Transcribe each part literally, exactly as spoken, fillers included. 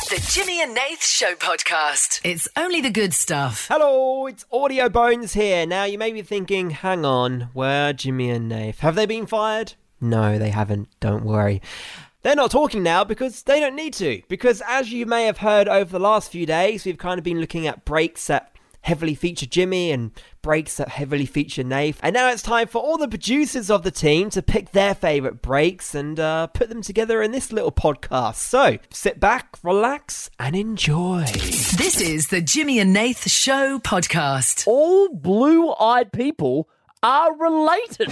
The Jimmy and Nath Show podcast. It's only the good stuff. Hello, it's Audio Bones here. Now, you may be thinking, hang on, where are Jimmy and Nath? Have they been fired? No, they haven't. Don't worry. They're not talking now because they don't need to. Because as you may have heard over the last few days, we've kind of been looking at breaks that heavily feature Jimmy and breaks that heavily feature Nath. And now it's time for all the producers of the team to pick their favourite breaks and uh, put them together in this little podcast. So sit back, relax and enjoy. This is the Jimmy and Nath Show podcast. All blue-eyed people are related.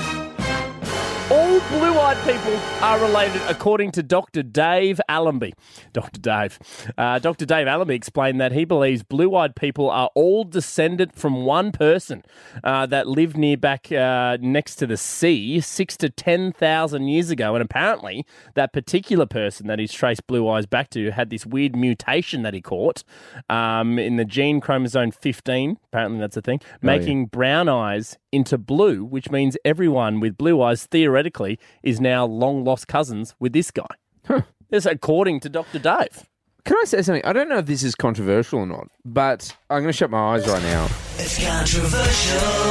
All blue-eyed people are related, according to Doctor Dave Allenby. Doctor Dave. Uh, Doctor Dave Allenby explained that he believes blue-eyed people are all descended from one person uh, that lived near back uh, next to the sea six to ten thousand years ago. And apparently, that particular person that he's traced blue eyes back to had this weird mutation that he caught um, in the gene chromosome fifteen. Apparently, that's a thing. Oh, making yeah. brown eyes into blue, which means everyone with blue eyes theoretically is now long-lost cousins with this guy. Huh. This according to Doctor Dave. Can I say something? I don't know if this is controversial or not, but I'm going to shut my eyes right now. It's controversial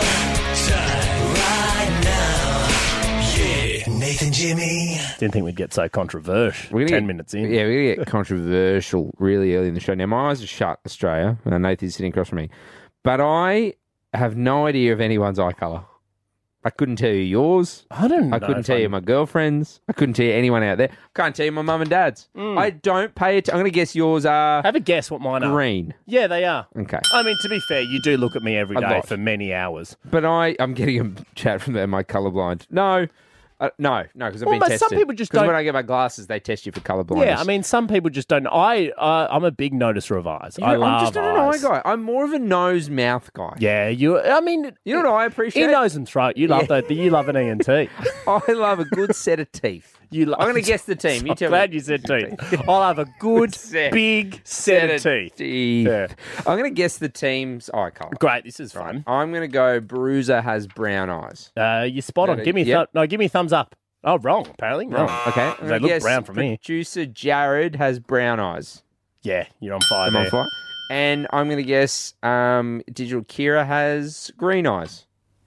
right now. Yeah, Nathan Jimmy. Didn't think we'd get so controversial. We're gonna Ten get, minutes in. Yeah, we're going to get controversial really early in the show. Now, my eyes are shut, Australia, and Nathan's sitting across from me, but I have no idea of anyone's eye colour. I couldn't tell you yours. I don't know. I couldn't tell I'm... you my girlfriend's. I couldn't tell you anyone out there. Can't tell you my mum and dad's. Mm. I don't pay it. I'm going to guess yours are... Have a guess what mine are. Green. Yeah, they are. Okay. I mean, to be fair, you do look at me every day for many hours. But I, I'm getting a chat from them, my colourblind. No. Uh, no, no, because I've well, been tested. Some people just don't. Because when I get my glasses, they test you for colour blindness. Yeah, I mean, some people just don't. I, uh, I'm a big noticer of eyes. You I know, love I'm just not eyes. an eye guy. I'm more of a nose mouth guy. Yeah, you. I mean, you know what I appreciate? Ear, nose, and throat. You love yeah. that. You love an E N T. I love a good set of teeth. You love, I'm going to guess the team. You I'm tell glad me. you said teeth. I'll have a good, set. big set, set of teeth. teeth. Yeah. I'm going to guess the team's eye colour. Great, this is fun. I'm going to go Bruiser has brown eyes. Uh, you're spot on. Give me yep. th- no. Give me a thumbs up. Oh, wrong. Apparently, wrong. Oh, okay, they look brown for me. Producer Jared has brown eyes. Yeah, you're on fire. I'm there. on fire. And I'm going to guess um, Digital Kira has green eyes.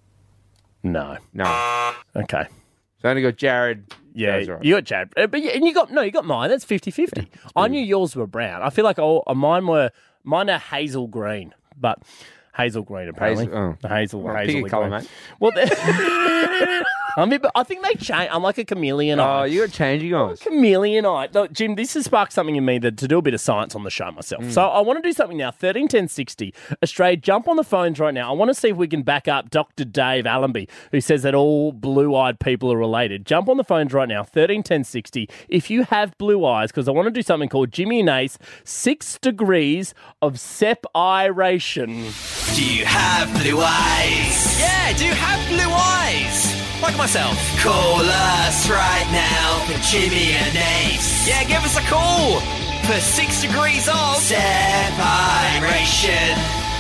No, no. Okay. So I only got Jared. Yeah, right. You got Jared. Uh, but yeah, and you got, no, you got mine. That's fifty-fifty. Yeah, I knew yours were brown. I feel like oh, mine were, mine are hazel green, but hazel green apparently. Hazel, oh. Hazel, well, hazel pick a colour, mate. Well, I mean, but I think they change. I'm like a chameleon eye. Oh, you got changing eyes. Chameleon eye. Look, Jim, this has sparked something in me that to do a bit of science on the show myself. Mm. So I want to do something now. thirteen ten sixty Australia, jump on the phones right now. I want to see if we can back up Doctor Dave Allenby, who says that all blue-eyed people are related. Jump on the phones right now. thirteen ten sixty If you have blue eyes, because I want to do something called Jimmy and Nath Six Degrees of Separation. Do you have blue eyes? Yeah, do you have blue eyes? Like myself. Call us right now for Jimmy and Nath. Yeah, give us a call for six degrees of separation.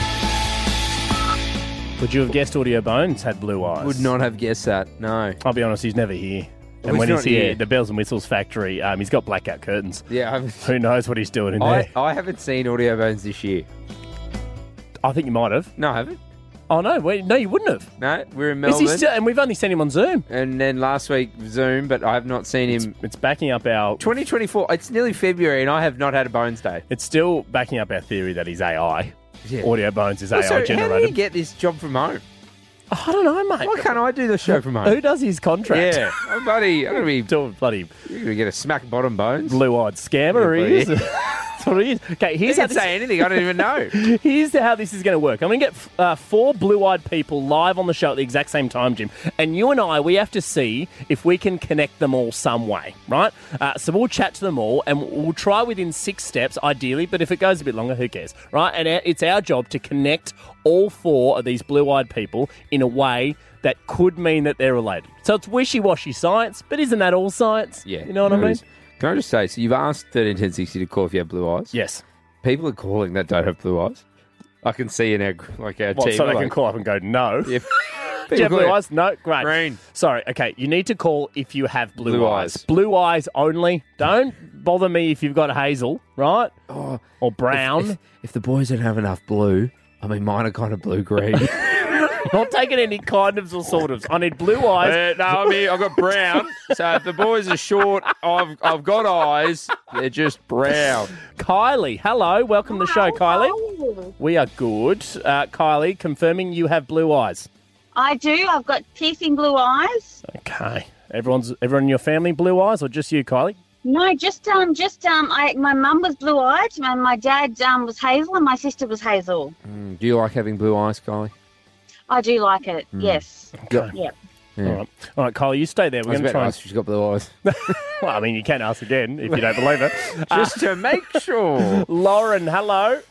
Would you have guessed Audio Bones had blue eyes? Would not have guessed that, no. I'll be honest, he's never here. And he's when he's here, here, the Bells and Whistles factory, um, he's got blackout curtains. Yeah, I've, who knows what he's doing in I, there? I haven't seen Audio Bones this year. I think you might have. No, I haven't. Oh, no, wait, no, you wouldn't have. No, we're in Melbourne. Is he still, and we've only seen him on Zoom. And then last week, Zoom, but I have not seen him. It's, it's backing up our... twenty twenty-four, it's nearly February, and I have not had a Bones Day. It's still backing up our theory that he's A I. Yeah. Audio Bones is well, A I so generated. How do you get this job from home? Oh, I don't know, mate. Why can't I do the show from home? Who does his contract? Yeah, oh, buddy, I'm going to be... doing bloody... You're going to get a smack bottom Bones. Blue-eyed scammer, yeah, he is. That's what he is. Okay, here's he how can this... say anything. I don't even know. Here's how this is going to work. I'm going to get uh, four blue-eyed people live on the show at the exact same time, Jim. And you and I, we have to see if we can connect them all some way, right? Uh, so we'll chat to them all, and we'll try within six steps, ideally. But if it goes a bit longer, who cares, right? And it's our job to connect all four of these blue-eyed people in a way that could mean that they're related. So it's wishy-washy science, but isn't that all science? Yeah. You know what I mean? Can I just say, so you've asked thirteen ten sixty to call if you have blue eyes? Yes. People are calling that don't have blue eyes. I can see in our, like our what, team. so they like, can call up and go, no. If, Do you have blue clear. eyes? No? Great. Green. Sorry. Okay, you need to call if you have blue, Blue eyes. eyes. Blue eyes only. Don't bother me if you've got hazel, right? Oh, Or brown. If, if the boys don't have enough blue, I mean, mine are kind of blue-green. Not taking any kind ofs or sort ofs. I need blue eyes. Uh, no, I mean, I've got brown. So if the boys are short, I've I've got eyes. They're just brown. Kylie, hello. Welcome to the show, Kylie. We are good. Uh, Kylie, confirming you have blue eyes. I do. I've got piercing blue eyes. Okay. Everyone's everyone in your family blue eyes, or just you, Kylie? No, just um, just um, I my mum was blue eyed, and my dad um was hazel, and my sister was hazel. Mm, do you like having blue eyes, Kylie? I do like it. Yes. Okay. Yep. Yeah. All right. All right, Kylie, you stay there. I We're was going to about to try and... ask if she's got blue eyes. Well, I mean, you can ask again if you don't believe it. Just to make sure. Lauren, hello.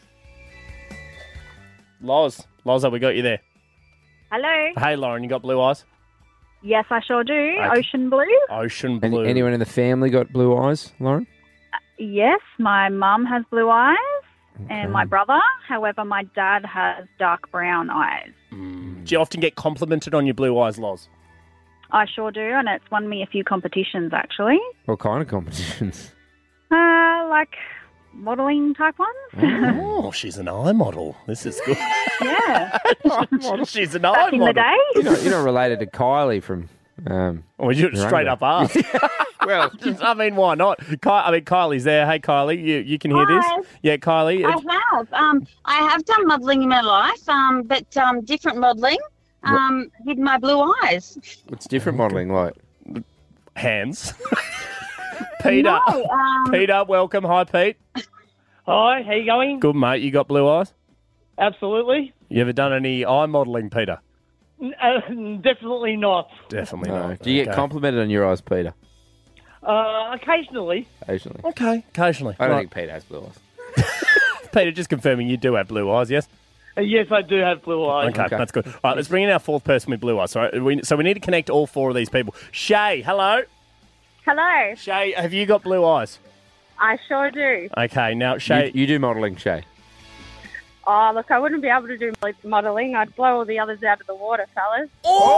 Loz. Loz, have we got you there? Hello. Hey, Lauren, you got blue eyes? Yes, I sure do. Okay. Ocean blue. Ocean Any, blue. anyone in the family got blue eyes, Lauren? Yes, my mum has blue eyes Okay. and my brother. However, my dad has dark brown eyes. Mm. Do you often get complimented on your blue eyes, Loz? I sure do, and it's won me a few competitions, actually. What kind of competitions? Uh, like modelling type ones. Oh, she's an eye model. This is good. Yeah. She's an eye Back in model. the day. You're not, you're not related to Kylie from... Um, Well, you You're straight under. up ask. well, I mean, why not? Ky- I mean, Kylie's there. Hey, Kylie, you, you can hear Hi. this? Yeah, Kylie. I it's- have. Um, I have done modelling in my life, um, but um, different modelling. Um, with my blue eyes. what's different modelling like? Hands. Peter. No, um, Peter, welcome. Hi, Pete. Hi, how you going? Good, mate. You got blue eyes? Absolutely. You ever done any eye modelling, Peter? N- Uh, definitely not. Definitely No. not. Do you get Okay. complimented on your eyes, Peter? Uh, occasionally. Occasionally. Okay, occasionally. I don't Right. think Peter has blue eyes. Peter, just confirming you do have blue eyes, yes? Uh, yes, I do have blue eyes. Okay, Okay. that's good. All right, let's bring in our fourth person with blue eyes. All right, we, so we need to connect all four of these people. Shay, hello. Hello. Shay, have you got blue eyes? I sure do. Okay, now, Shay... You, you do modelling, Shay. Oh, look, I wouldn't be able to do modelling. I'd blow all the others out of the water, fellas.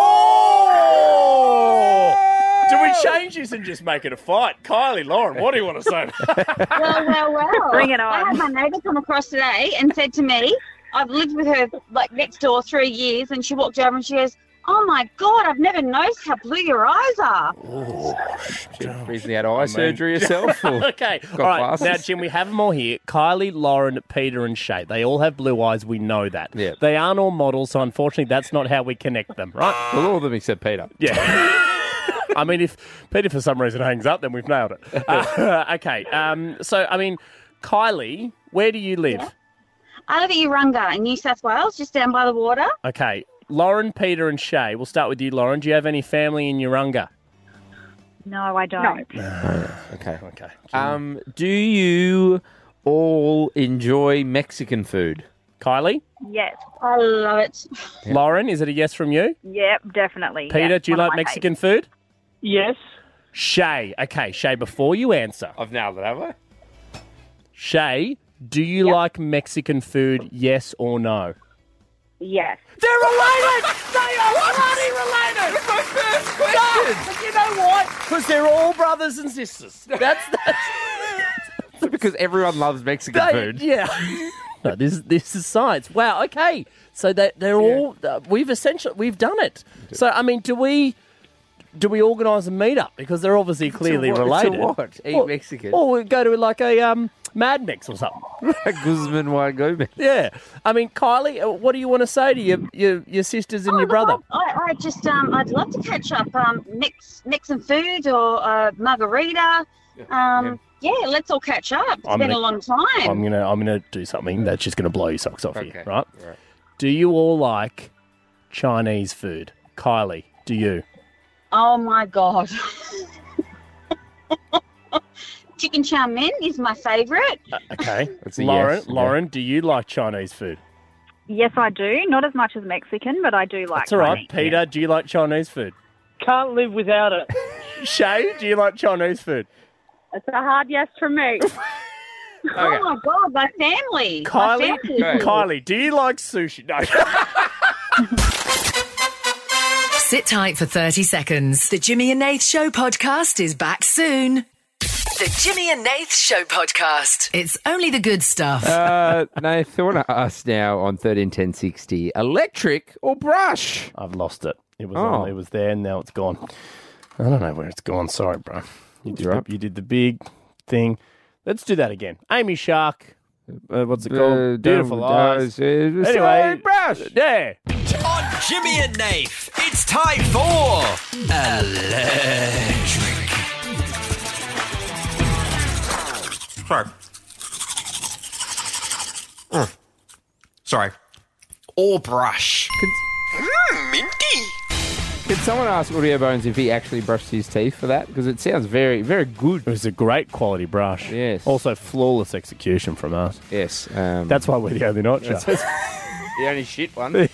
Oh! Do we change this and just make it a fight? Kylie, Lauren, what do you want to say? well, well, well. Bring it I on. had my neighbour come across today and said to me, I've lived with her like next door three years, and she walked over and she goes, "Oh my God, I've never noticed how blue your eyes are." She recently had eye surgery herself. Or Okay, got all right. glasses? Now, Jim, we have them all here. Kylie, Lauren, Peter and Shay. They all have blue eyes. We know that. Yeah. They aren't all models, so unfortunately that's not how we connect them, right? Well, all of them except Peter. Yeah. I mean, if Peter for some reason hangs up, then we've nailed it. Uh, okay, um, so, I mean, Kylie, where do you live? Yeah. I live at Urunga in New South Wales, just down by the water. Okay, Lauren, Peter and Shay. We'll start with you, Lauren. Do you have any family in Urunga? No, I don't. Okay. Okay. Um, do you all enjoy Mexican food? Kylie? Yes. I love it. Lauren, is it a yes from you? Yep, definitely. Peter, Yes, do you one of like my Mexican food? Yes. Shay. Okay, Shay, before you answer. I've nailed it, have I? Shay, do you Yep. like Mexican food, yes or no? Yes. They're related! They are bloody related! That's my first question! But you know what? Because they're all brothers and sisters. That's... that's Because everyone loves Mexican they, food. Yeah. No, this, this is science. Wow, okay. So they, they're all... Uh, we've essentially... We've done it. So, I mean, do we... Do we organise a meet-up? Because they're obviously clearly To what- related. To what? Eat Or- Mexican? Or we go to like a um, Mad Mix or something. Guzman Juan Gomez. Yeah. I mean, Kylie, uh, what do you want to say to your your, your sisters and Oh, your look, brother? I, I just, um, I'd love to catch up, um, mix, mix some food or uh, margarita. Um, yeah. let's all catch up. It's I'm been gonna- a long time. I'm gonna I'm gonna do something that's just gonna blow your socks off Okay. you, right? Right. Do you all like Chinese food? Kylie, do you? Oh my God. Chicken chow mein is my favourite. Okay. That's a Lauren, yes, yeah. Lauren, do you like Chinese food? Yes, I do. Not as much as Mexican, but I do like That's all right. Chinese. Peter, do you like Chinese food? Can't live without it. Shay, do you like Chinese food? It's a hard yes from me. Oh my God, my family. Kylie, My family. Kylie, do you like sushi? No. Sit tight for thirty seconds. The Jimmy and Nath Show podcast is back soon. The Jimmy and Nath Show podcast. It's only the good stuff. Uh, Nath, I want to ask now on thirteen ten sixty, electric or brush? I've lost it. It was Oh. on, it was there, and now it's gone. I don't know where it's gone. Sorry, bro. You did, right. the, you did the big thing. Let's do that again. Amy Shark. Uh, what's it Uh, called? Beautiful don't- Eyes. uh, Anyway, sorry, brush. Yeah. On Jimmy and Nath, it's time for electric. Sorry. Mm. Sorry. Or brush. Mm, minty. Can someone ask Audio Bones if he actually brushed his teeth for that? Because it sounds very, very good. It was a great quality brush. Yes. Also, flawless execution from us. Yes. Um, That's why we're the only not show. the only shit one. uh,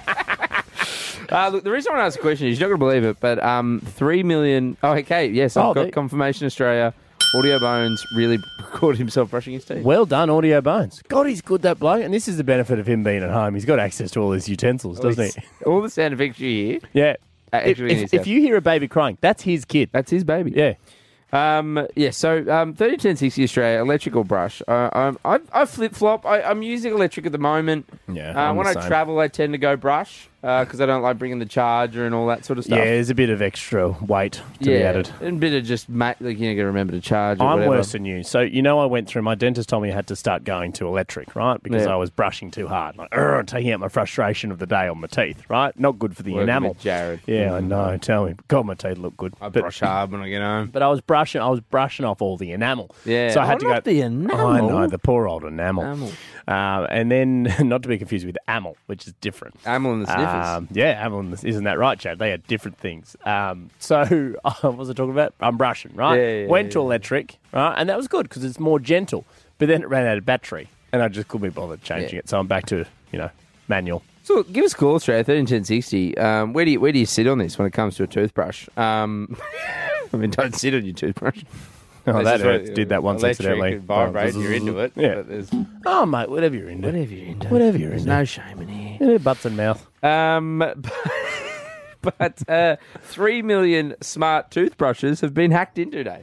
look, the reason I want to ask the question is you're not going to believe it, but um, three million. Oh, okay. Yes, I've Oh, got they- confirmation. Australia. Audio Bones really caught himself brushing his teeth. Well done, Audio Bones. God, he's good, that bloke. And this is the benefit of him being at home. He's got access to all his utensils, doesn't he? All the sound effects you hear. Yeah. Uh, If, actually in if, his if house. you hear a baby crying, that's his kid. That's his baby. Yeah. Um, yeah, so um, thirty ten sixty Australia, electric or brush. Uh, um, I, I flip-flop. I, I'm using electric at the moment. Yeah, Uh, I'm when the I same. travel, I tend to go brush because I don't like bringing the charger and all that sort of stuff. Yeah, there's a bit of extra weight to yeah, be added. and a bit of just, ma- like, you know, got to remember to charge or I'm whatever. worse than you. So, you know, I went through, my dentist told me I had to start going to electric, right? Because Yeah. I was brushing too hard. Like, "Urgh," taking out my frustration of the day on my teeth, right? Not good for the Working enamel. with Jared. Yeah, I know. Tell me. God, my teeth look good. I But- brush hard when I get home. But I was brushing, I was brushing off all the enamel. Yeah. So I had Oh, to go. not the enamel. I know, the poor old enamel. Enamel. Uh, and then, not to be confused with amel, which is different. Amel and the sniffers. Um, yeah, amel and the, isn't that right, Chad? They are different things. Um, so, what was I talking about? I'm brushing, right? Yeah, yeah, Went to yeah. electric, right? And that was good because it's more gentle. But then it ran out of battery, and I just couldn't be bothered changing Yeah. it. So I'm back to, you know, manual. So give us a call, Australia, thirteen ten sixty. Um, where do you where do you sit on this when it comes to a toothbrush? Um, I mean, don't sit on your toothbrush. Oh, This that is what- hurts. Did that once electric accidentally. and vibrate, you're into it. Yeah. But there's, Oh, mate, whatever you're into. whatever you're into. Whatever you're There's into. no shame in here. Yeah, butts and mouth. Um, but uh, three million smart toothbrushes have been hacked into today.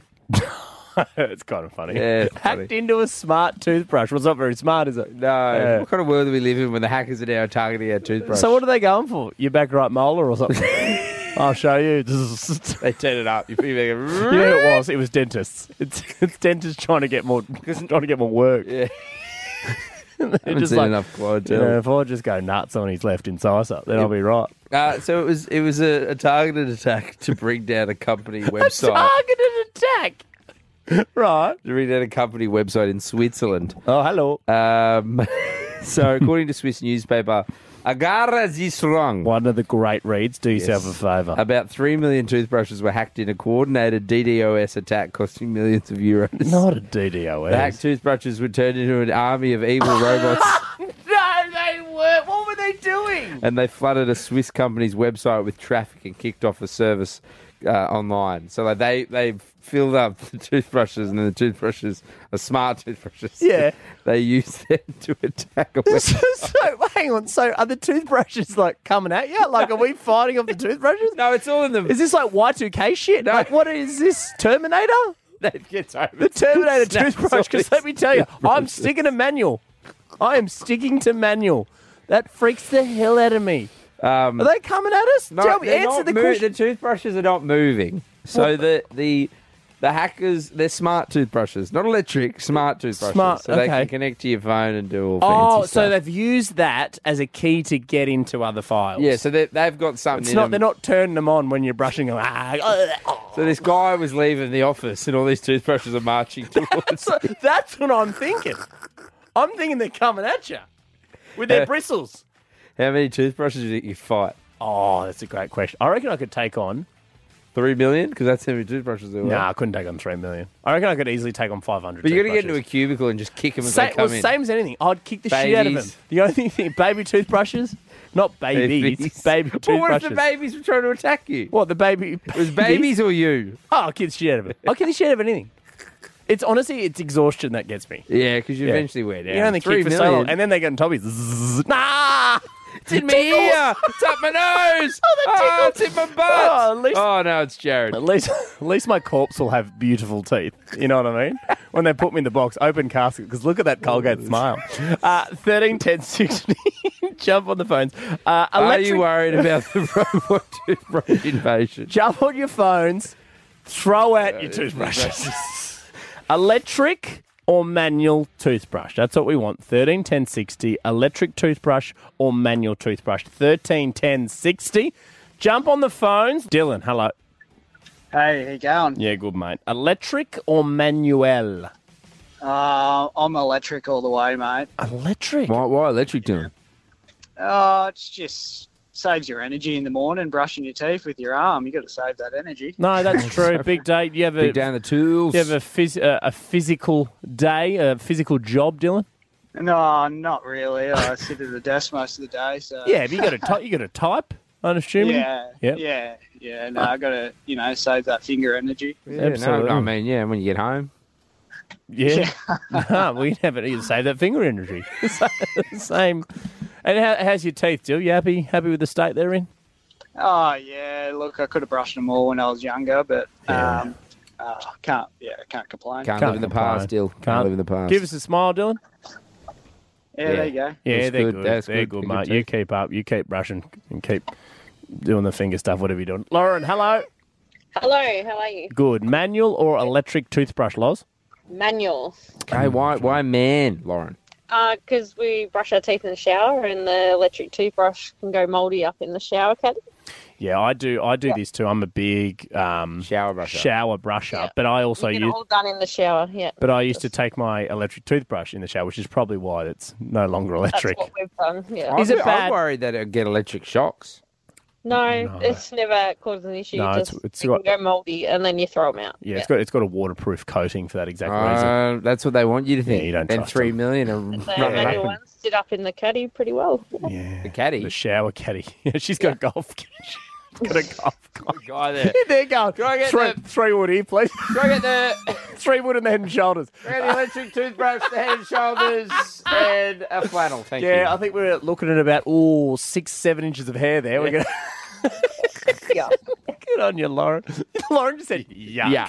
It's kind of funny. Yeah, it's Hacked funny. into a smart toothbrush. Well, it's not very smart, is it? No, Yeah. what kind of world do we live in when the hackers are now targeting our toothbrush? So what are they going for? Your back right molar or something? I'll show you. you They turn it up. You put your know what it was? It was dentists. It's, it's dentists trying to get more trying to get more work. Yeah. They're haven't just seen like, enough you clientele. know, if I just go nuts on his left incisor, then I'll be right. Uh, so it was it was a, a targeted attack to bring down a company website. Targeted attack. Right. to bring down a company website in Switzerland. Oh, hello. Um, so according to Swiss newspaper, Agara Zisrong, One of the great reads. Do yourself a favour. about three million toothbrushes were hacked in a coordinated D DoS attack costing millions of euros. Not a D DoS. The hacked toothbrushes were turned into an army of evil robots, No, they weren't. What were they doing? and they flooded a Swiss company's website with traffic and kicked off a service uh, online. So like they they filled up the toothbrushes, and then the toothbrushes are smart toothbrushes. Yeah. They used them to attack a website. So, hang on. So, are the toothbrushes like coming at you? Like, are we fighting off the toothbrushes? No, it's all in the. Is this like Y two K shit? Like, what is this? Terminator? That gets over. The Terminator Snaps toothbrush? all Because these let me tell you, I'm toothbrushes. sticking to manual. I am sticking to manual. That freaks the hell out of me. Um, Are they coming at us? no, Tell me, they're answer not the mo- question. The toothbrushes are not moving. So the the the hackers, they're smart toothbrushes, not electric, smart toothbrushes. Smart, so they okay. can connect to your phone and do all Oh, fancy so stuff. they've used that as a key to get into other files. Yeah, so they, they've got something It's in not. them. They're not turning them on when you're brushing them. Ah, oh. So this guy was leaving the office, and all these toothbrushes are marching towards. So that's what I'm thinking. I'm thinking they're coming at you with their Uh, bristles. How many toothbrushes do you think you fight? Oh, that's a great question. I reckon I could take on. Three million? Because that's how many toothbrushes there were. Nah, I couldn't take on three million. I reckon I could easily take on five hundred. But you got to get into a cubicle and just kick them as Sa- they come well, in. same as anything. I'd kick the shit out of them. Babies. The only thing, baby toothbrushes, not babies, baby But toothbrushes. what if the babies were trying to attack you? What, the baby? It was babies or you? Oh, I'll kick the shit out of it. I'll kick the shit out of anything. It's honestly, it's exhaustion that gets me. Yeah, because you Yeah. eventually wear down. You only Three kick for so million. long, and then they get on top of you. Zzz, nah! It's in my ear. It's up my nose. Oh, it's in my butt. Oh, at least- Oh, no, it's Jared. At least, at least my corpse will have beautiful teeth. You know what I mean? When they put me in the box, open casket, because look at that Colgate smile. Uh, thirteen ten sixty. Jump on the phones. Uh, Are electric- you worried about the robot toothbrush invasion? Jump on your phones. Throw out your toothbrushes. Electric or manual toothbrush? That's what we want. thirteen ten sixty. Electric toothbrush or manual toothbrush? thirteen ten sixty. Jump on the phones. Dylan, hello. Hey, how you going? Yeah, good, mate. Electric or manual? Uh, I'm electric all the way, mate. Electric? Why, why electric, Dylan? Oh, it's just saves your energy in the morning brushing your teeth with your arm. You got to save that energy. No, that's true. Big day. You have a Big down the tools. You have a, phys- uh, a physical day, a physical job, Dylan. No, not really. I sit at the desk most of the day, so Yeah, have you got to ty- you got to type? I'm assuming. yeah, Yep. yeah, yeah. No, I got to you know save that finger energy. Yeah, Absolutely. no, I mean, yeah, when you get home. Yeah. no, we never need to save that finger energy. Same. And how, how's your teeth, Dill? You happy happy with the state they're in? Oh yeah, look, I could have brushed them all when I was younger, but Yeah. um, uh, can't. Yeah, can't complain. Can't, Can't live in the complain. past, Dill. Can't, Can't. live in the past. Give us a smile, Dylan. Yeah, there you go. Yeah, That's they're good. good. That's they're good. good, They're mate. good You teeth. keep up. You keep brushing and keep doing the finger stuff, whatever you're doing. Lauren, hello. Hello, how are you? Good. Manual or electric toothbrush, Loz? Manual. Okay, why, why man, Lauren? Because we brush our teeth in the shower and the electric toothbrush can go mouldy up in the shower caddy. Yeah, I do. I do this too. I'm a big um, Shower brusher. shower brusher, but I also You get it use. all done in the shower, yeah. But I used to take my electric toothbrush in the shower, which is probably why it's no longer That's electric. what we've done, yeah. Is I'm, it bad? I'm worried that it'll get electric shocks. No, No. it's never caused an issue. No, it's- Just it's they got- can go mouldy and then you throw them out. Yeah, it's got it's got a waterproof coating for that exact reason. Uh, that's what they want you to think. Yeah, you don't and trust three them. million are The running up manual and- ones sit up in the caddy pretty well. Yeah, the caddy. the shower caddy. Yeah, she's got a golf. She's got a golf. Good guy there. There you go. Try and get three, the- three wood here, please. Try and get the, Three wood in the head and shoulders. try and get the electric toothbrush, the head and shoulders, and a flannel. Thank Yeah, you. I think we're looking at about ooh six, seven inches of hair there. We're gonna. Yeah. Good on you, Lauren. Lauren just said, yuck. Yeah.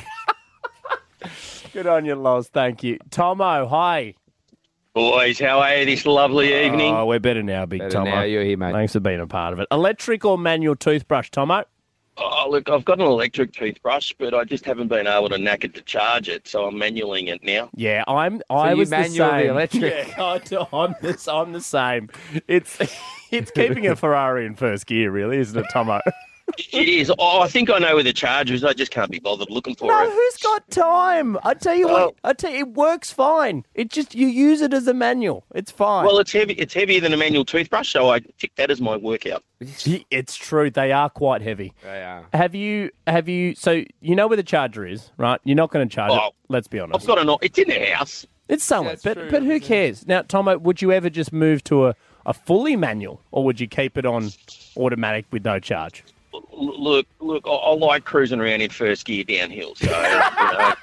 Good on you, Loz. Thank you. Tomo, hi. Boys, how are you this lovely evening? Oh, we're better now, Big Better Tomo. now, you're here, mate. Thanks for being a part of it. Electric or manual toothbrush, Tomo? Oh, look, I've got an electric toothbrush, but I just haven't been able to knack it to charge it, so I'm manualing it now. Yeah, I'm. I you was the manual the same. electric? Yeah, I do- I'm the, I'm the same. It's it's keeping a Ferrari in first gear, really, isn't it, Tomo? It is. Oh, I think I know where the charger is. I just can't be bothered looking for No, it. who's got time? I tell you Well- what. I tell you, it works fine. It just you use it as a manual. It's fine. Well, it's heavy. It's heavier than a manual toothbrush, so I tick that as my workout. It's true. They are quite heavy. They are. Have you? Have you? So you know where the charger is, right? You're not going to charge Oh, it. Let's be honest. I've got an. It's in the house. It's somewhere, That's but true, but who cares? Now, Tomo, would you ever just move to a, a fully manual, or would you keep it on automatic with no charge? L- Look, look. I, I like cruising around in first gear downhill. So, you know.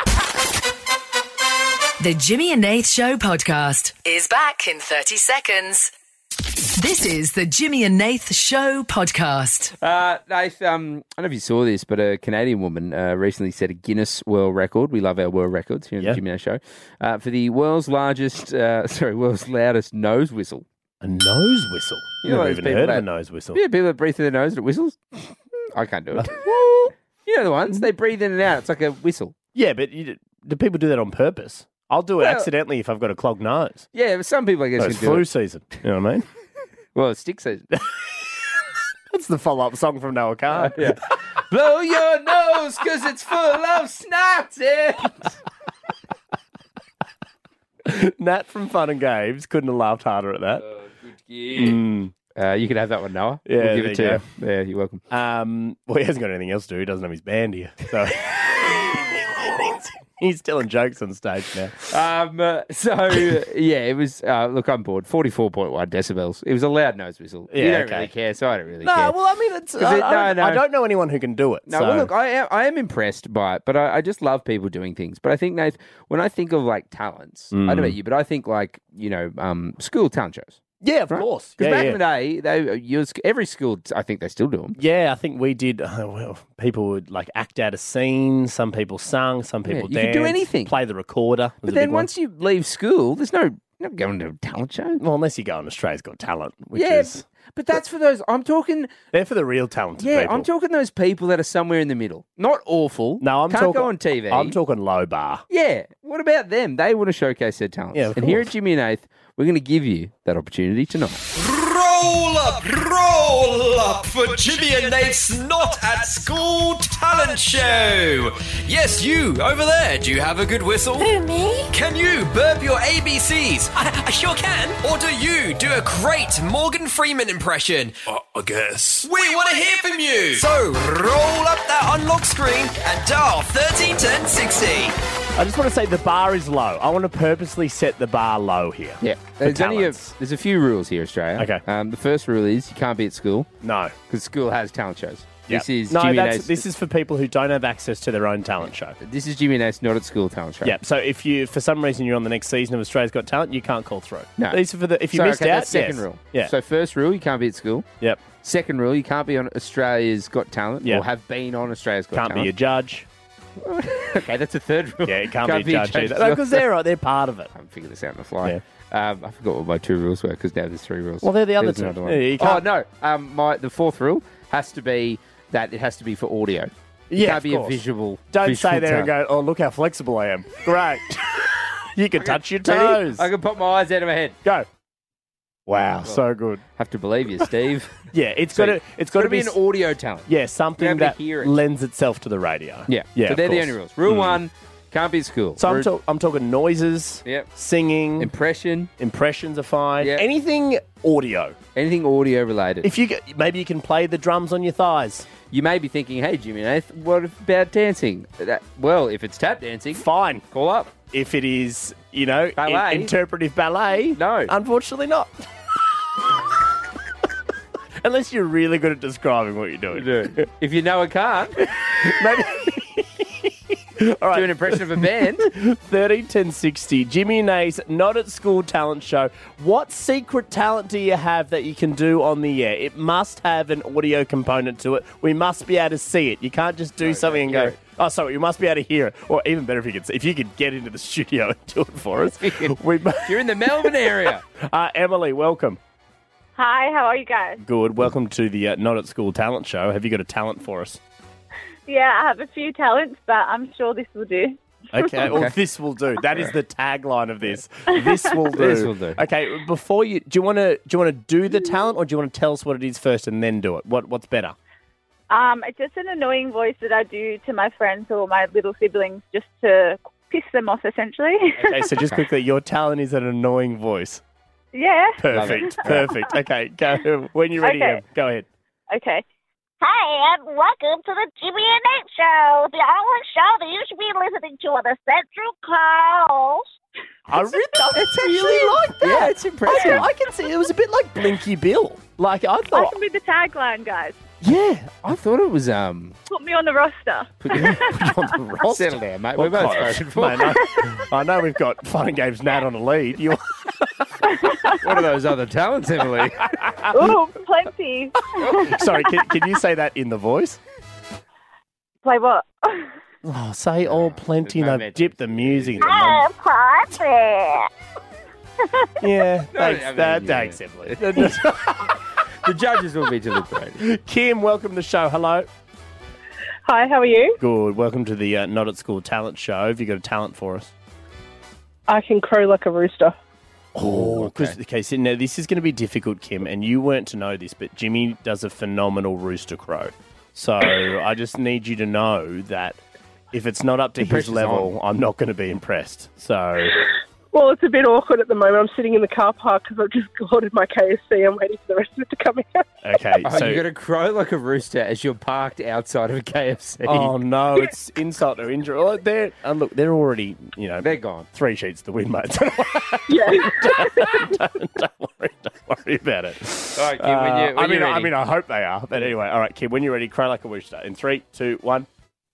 The Jimmy and Nath Show podcast is back in thirty seconds. This is the Jimmy and Nath Show podcast. Uh, Nath, um, I don't know if you saw this, but a Canadian woman uh, recently set a Guinness World Record. We love our world records here on Yeah. the Jimmy and Nath Show. Uh, for the world's largest, uh, sorry, world's loudest nose whistle. A nose whistle. You know Never those even people heard of a that- nose whistle. Yeah, people that breathe through their nose and it whistles. I can't do it. You know the ones they breathe in and out. It's like a whistle. Yeah, but you, do people do that on purpose? I'll do it Well- accidentally if I've got a clogged nose. Yeah, but some people I guess No, can it's do flu it. season. You know what I mean? Well, it's stick season. That's the follow-up song from Noah Khan. yeah. Blow your nose because it's full of snotted. Nat from Fun and Games couldn't have laughed harder at that. Mm. Uh, you can have that one, Noah. Yeah, we'll give there it to you you. Yeah, you're welcome. Um, well, he hasn't got anything else to do. He doesn't have his band here. So he's telling jokes on stage now. Um, uh, so, yeah, it was, uh, look, I'm bored. forty-four point one decibels. It was a loud nose whistle. you Yeah, don't okay. really care, so I don't really No, care. well, I mean, it's, 'Cause I, it- I, no, don't, no. I don't know anyone who can do it. No, so. well, look, I am, I am impressed by it, but I, I just love people doing things. But I think, Nath, when I think of, like, talents, I don't know Mm. about you, but I think, like, you know, um, school talent shows. Yeah, of Right? course. Because Yeah, back yeah. in the day, they, your, sc- every school, I think they still do them. Yeah, I think we did. Uh, well, people would like act out a scene. Some people sung. Some Yeah, people you could danced. do anything. Play the recorder. was But a then big one. once you leave school, there's no, you're not going to a talent show. well, unless you go on Australia's Got Talent, which yeah, is but that's for those. I'm talking. they're for the real talented Yeah, people. I'm talking those people that are somewhere in the middle. Not awful. No, I'm can't talking go on T V. I'm talking low bar. Yeah. What about them? They want to showcase their talents. Yeah, of and here course. at Jimmy and Nath, we're going to give you that opportunity tonight. Roll up, roll up for Jimmy and Nate's Not at School Talent Show. Yes, you over there. Do you have a good whistle? Who, me? Can you burp your A B Cs? I, I sure can. Or do you do a great Morgan Freeman impression? Uh, I guess. We want to hear from you. So roll up that unlock screen and dial thirteen ten sixty. I just want to say the bar is low. I want to purposely set the bar low here. Yeah. for There's only a, talents. there's a few rules here, Australia. Okay. Um, the first rule is you can't be at school No. because school has talent shows. Yep. This is no, Jimmy and that's, Nath's. this is for people who don't have access to their own talent show. This is Jimmy and Nath's Not at School talent show. Yeah, so if you, for some reason, you're on the next season of Australia's Got Talent, you can't call through. No. These are for the, if you So, missed okay, out, that's second yes. rule. Yeah. So first rule, you can't be at school. Yep. Second rule, you can't be on Australia's Got Talent Yeah. or have been on Australia's Got Can't be a Talent. judge. Okay, that's a third rule. Yeah, it can't, be a judge either. Because they're, they're part of it. I haven't figured this out on the fly. Um, I forgot what my two rules were because now there's three rules. Well, they're the other There's two. another one. Yeah, you oh, can't- no. Um, my The fourth rule has to be that it has to be for audio. It Yeah, can't of be course. a visual. Don't visual say there and talent. go, oh, look how flexible I am. Great. You can touch your toes. I can put my eyes out of my head. Go. Wow, Well, so good. Have to believe you, Steve. Yeah, it's So got to it's got to be be an audio talent. Yeah, something able to that hear it. lends itself to the radio. Yeah, yeah. So of they're the course. only rules. Rule Mm. one: can't be at school. So I'm, Rule- talk- I'm talking noises, Yep. singing, impression, impressions are fine. Yeah. Anything audio. anything audio related. If you get, maybe you can play the drums on your thighs. You may be thinking, "Hey, Jimmy Nath, what about dancing?" That, well, if it's tap dancing, Fine. call up. If it is, you know, Ballet. in- interpretive ballet, No. unfortunately not. Unless you're really good at describing what you're doing. If you know a can't, Maybe. All right. do an impression of a band. thirteen ten sixty, Jimmy and Nate's Not at School talent show. What secret talent do you have that you can do on the air? It must have an audio component to it. We must be able to see it. You can't just do something and hear go, it. oh, sorry, you must be able to hear it. Or even better if you could, if you could get into the studio and do it for us. You can- We, You're in the Melbourne area. uh, Emily, welcome. Hi, how are you guys? Good. Welcome to the uh, Not at School talent show. Have you got a talent for us? Yeah, I have a few talents, but I'm sure this will do. Okay, well, Okay. this will do. That is the tagline of this. This will do. This will do. Okay, before you, do you want to do you want to do the talent, or do you want to tell us what it is first and then do it? What What's better? Um, it's just an annoying voice that I do to my friends or my little siblings just to piss them off, essentially. Okay, so just quickly, your talent is an annoying voice. Yeah. Perfect, perfect. Okay, go when you're ready. Okay. Em, Go ahead. Okay. Hi, and welcome to the Jimmy and Nate Show, the only show that you should be listening to on the Central Coast. I really, it's really like that. Yeah, it's impressive. I, I can see it was a bit like Blinky Bill. Like I I thought. can be the tagline, guys. Yeah, I thought it was um. Put me on the roster. put you on the roster. Settle down, mate. Well, We're both gosh, spoken for. mate, I, I know we've got Fun and Games Nat on the lead. You, What are those other talents, Emily? Ooh, plenty. sorry, can, can you say that in the voice? Play what? Oh, say all plenty there's no and I've metrics. dipped the music. Oh, party. Yeah, thanks, I mean, that, yeah. thanks, Emily. The judges will be deliberating. Kim, welcome to the show. Hello. Hi, how are you? Good. Welcome to the uh, Not at School talent show. Have you got a talent for us? I can crow like a rooster. Oh, okay. okay. So now this is going to be difficult, Kim, and you weren't to know this, but Jimmy does a phenomenal rooster crow. So I just need you to know that if it's not up to The his pressure's level, I'm not going to be impressed. So Well, it's a bit awkward at the moment. I'm sitting in the car park because I've just ordered my K F C. I'm waiting for the rest of it to come out. okay, Oh, so you got to crow like a rooster as you're parked outside of a K F C. oh no, it's insult to injury. Oh, they're and look, they're already you know They're gone. three sheets to win, mate. Yeah. don't, don't worry, don't worry about it. All right, Kim, when you- Uh, when I you're mean, I ready. mean, I hope they are. But anyway, all right, Kim, when you're ready, cry like a rooster. In three, two, one.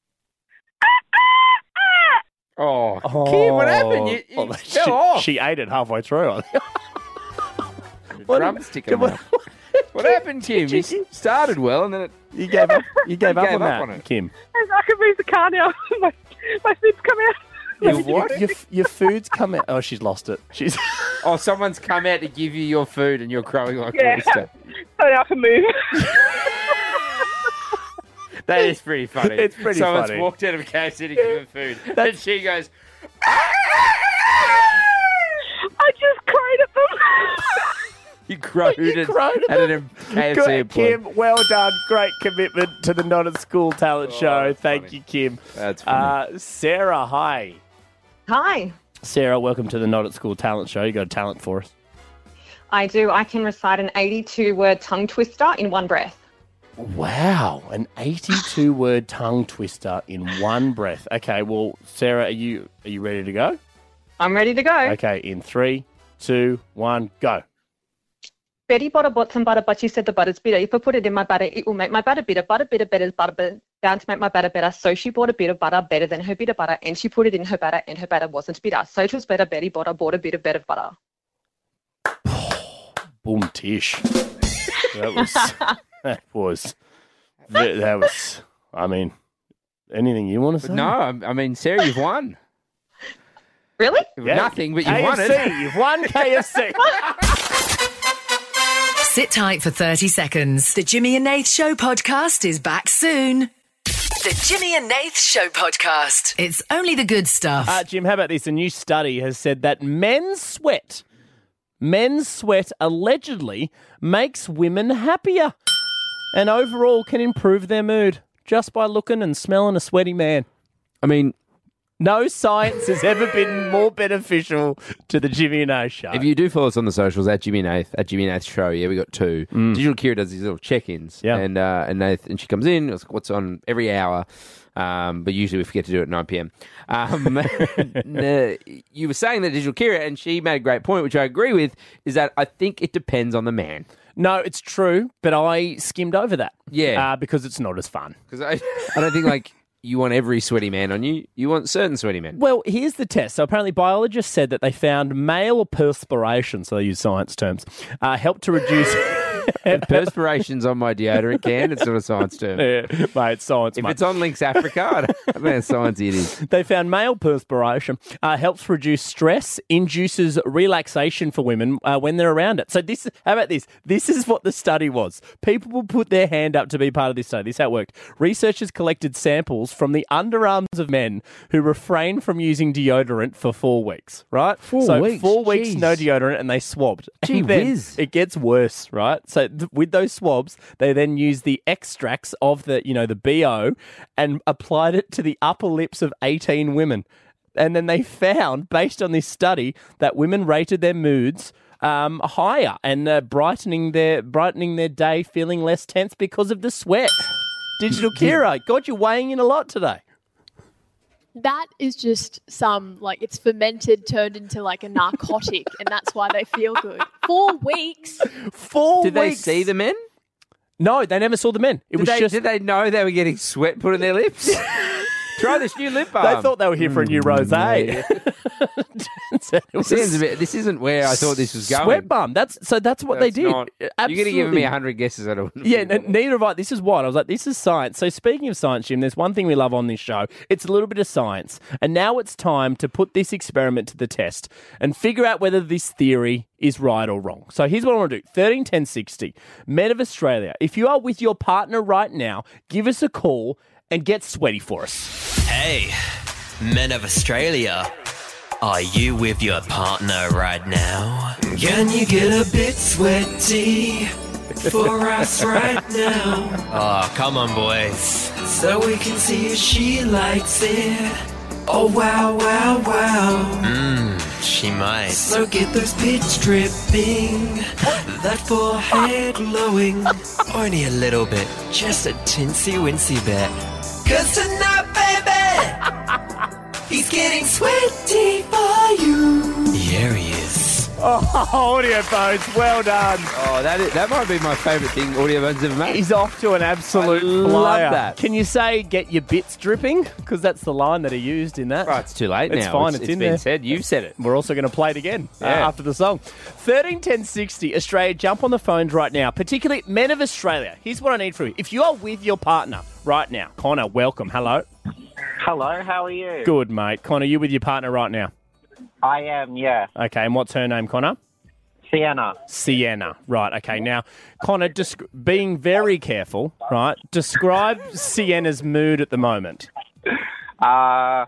Oh, Kim, what happened? You, you Oh, fell she, off. she ate it halfway through. What- drumstick in my mouth. What happened, Kim? You started well, and then it, You gave up. You gave up gave on up that, on it. Kim. I can move the car now. my, my food's come out. Your what? Your, your food's come out. Oh, she's lost it. She's. oh, someone's come out to give you your food, and you're crowing like Yeah. a rooster. So now I can move. That is pretty funny. It's pretty Someone's funny. walked out of a K F C to give her food, and she goes, I just cried at them. "You crowed, You at- crowed at at an K F C Good, employee." Kim, well done. Great commitment to the Not at School talent show. that's Thank funny. you, Kim. That's funny. Uh, Sarah, hi. Hi, Sarah, welcome to the Not at School talent show. You got a talent for us. I do. I can recite an eighty-two word tongue twister in one breath. Wow, an eighty-two word tongue twister in one breath. Okay, well, Sarah, are you are you ready to go? I'm ready to go. Okay, in three, two, one, go. Betty bought a bought some butter, but she said the butter's bitter. If I put it in my butter, it will make my butter bitter. Butter bitter, better is butter bitter. Bound to make my butter better. So she bought a bit of butter better than her bit of butter, and she put it in her batter, and her batter wasn't bitter. So it was better. Betty bought a bought a bit of better butter. Boom, tish. That was that was that was. I mean, anything you want to say? No, I I mean, Sarah, you've won. Really? Yeah. Nothing, but you've K F C, won it. You've won K F C. Sit tight for thirty seconds. The Jimmy and Nath Show podcast is back soon. The Jimmy and Nath Show podcast. It's only the good stuff. Uh, Jim, how about this? A new study has said that men's sweat, men's sweat allegedly makes women happier and overall can improve their mood just by looking and smelling a sweaty man. I mean, no science has ever been more beneficial to the Jimmy and Nath Show. if you do follow us on the socials at Jimmy Nath, at Jimmy Nath Show, yeah, we got two. Digital Kira does these little check-ins, Yeah. and uh, and Nath, and she comes in. It's what's on every hour, um, but usually we forget to do it at nine p.m. Um, uh, you were saying that Digital Kira, and she made a great point, which I agree with, is that I think it depends on the man. No, it's true, but I skimmed over that. Yeah. Uh, because it's not as fun. Because I, I don't think like you want every sweaty man on you. You want certain sweaty men. Well, here's the test. So apparently biologists said that they found male perspiration, so they use science terms, uh, helped to reduce... Perspiration's on my deodorant can. It's not a science term. Yeah, mate, science, If mate. it's on Links Africa, I don't I don't know how science it is. They found male perspiration uh, helps reduce stress, induces relaxation for women uh, when they're around it. So this, how about this? This is what the study was. People will put their hand up to be part of this study. This is how it worked. Researchers collected samples from the underarms of men who refrained from using deodorant for four weeks, right? Four so weeks? four weeks, Jeez. no deodorant, and they swabbed. Gee And then whiz. it gets worse, right? So th- with those swabs, they then used the extracts of the, you know, the B O and applied it to the upper lips of eighteen women. And then they found, based on this study, that women rated their moods um, higher and uh, brightening their brightening their day, feeling less tense because of the sweat. Digital Kira, God, you're weighing in a lot today. That is just some, like, it's fermented, turned into like a narcotic, and that's why they feel good. Four weeks. Four Did weeks. they see the men? No, they never saw the men. It Did was they, just did they know they were getting sweat put in their lips? Try this new lip balm. they thought they were here for a new rosé. So it was This, is a bit, this isn't where I thought this was going. Sweat bum. That's so. That's what That's they did. not- You're going to give me a hundred guesses. I don't. Yeah, n- neither have I. This is what I was like. This is science. So speaking of science, Jim, there's one thing we love on this show. It's a little bit of science, and now it's time to put this experiment to the test and figure out whether this theory is right or wrong. So here's what I want to do: thirteen ten sixty. Men of Australia, if you are with your partner right now, give us a call and get sweaty for us. Hey, men of Australia, are you with your partner right now? Can you get a bit sweaty for us right now? Oh, come on, boys. So we can see if she likes it. Oh, wow, wow, wow. Mmm, she might. So get those pits dripping, that forehead glowing. Only a little bit, just a tinsy-wincy bit. Cause tonight, baby, he's getting sweaty for you. Here he is. Oh, Audio Bones, well done. Oh, that is, that might be my favourite thing Audio Bones ever made. He's off to an absolute I love flyer. that. Can you say "get your bits dripping"? Because that's the line that he used in that. Oh, it's too late It's now. fine. It's- It's, it's in been there. said. You've said it. We're also going to play it again uh, Yeah. after the song. Thirteen ten sixty Australia. Jump on the phones right now. Particularly men of Australia. Here's what I need from you. If you are with your partner right now, Connor, welcome. Hello. Hello, how are you? Good, mate. Connor, you with your partner right now? I am, yeah. Okay, and what's her name, Connor? Sienna. Sienna. Right, okay. Now, Connor, desc- being very careful, right, describe Sienna's mood at the moment. Uh, uh,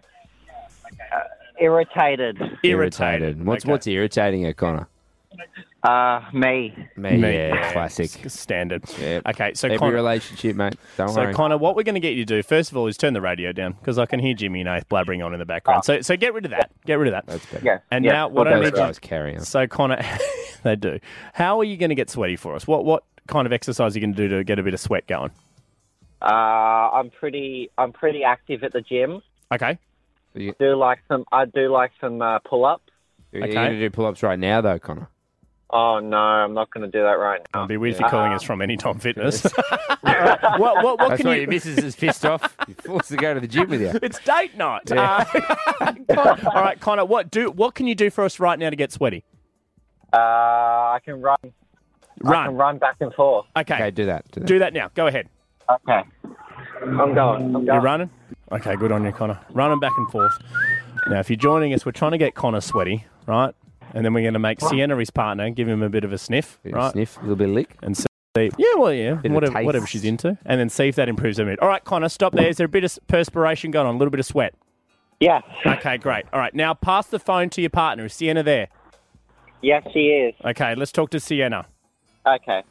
irritated. Irritated. What's Okay. what's irritating her, Connor? Uh, me. Me, Me. yeah, classic. Standard. Yeah. Okay, so Every Connor, relationship, mate. Don't so worry. Connor, what we're going to get you to do, first of all, is turn the radio down, because I can hear Jimmy and Nath blabbering on in the background. So so get rid of that. Get rid of that. That's better. Yeah. And yeah. now what Those I need guys you... carry on. So Connor, they do. How are you going to get sweaty for us? What what kind of exercise are you going to do to get a bit of sweat going? Uh, I'm pretty. I'm pretty active at the gym. Okay. Do like some. I do like some uh, pull-ups. Are you Okay. going to do pull-ups right now, though, Connor? Oh no, I'm not going to do that right now. It'd be weird if you're calling us from Anytime Fitness. what what what That's can why you? your missus is pissed off. You're forced to go to the gym with you. It's date night. Yeah. Uh, Connor, all right, Connor. What do what can you do for us right now to get sweaty? Uh, I can run. I Run. can run back and forth. Okay. Okay, do that. Do that. Do that now. Go ahead. Okay. I'm going. I'm You going. running? Okay, good on you, Connor. Running back and forth. Now, if you're joining us, we're trying to get Connor sweaty, right? And then we're going to make Sienna his partner, give him a bit of a sniff, Bit of right? Sniff, a little bit of lick. And see, yeah, well, yeah, Bit of whatever, taste. whatever she's into, and then see if that improves her mood. All right, Connor, stop there. Is there a bit of perspiration going on? A little bit of sweat? Yes. Okay, great. All right, now pass the phone to your partner. Is Sienna there? Yes, she is. Okay, let's talk to Sienna. Okay.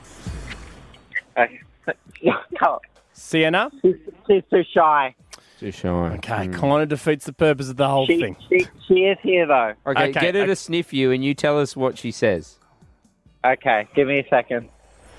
Okay. Come on. Sienna? She's, she's too shy. Too shy. Okay, kind of defeats the purpose of the whole She, thing. she, she is here though. Okay, Okay, get her okay. to sniff you and you tell us what she says. Okay, give me a second.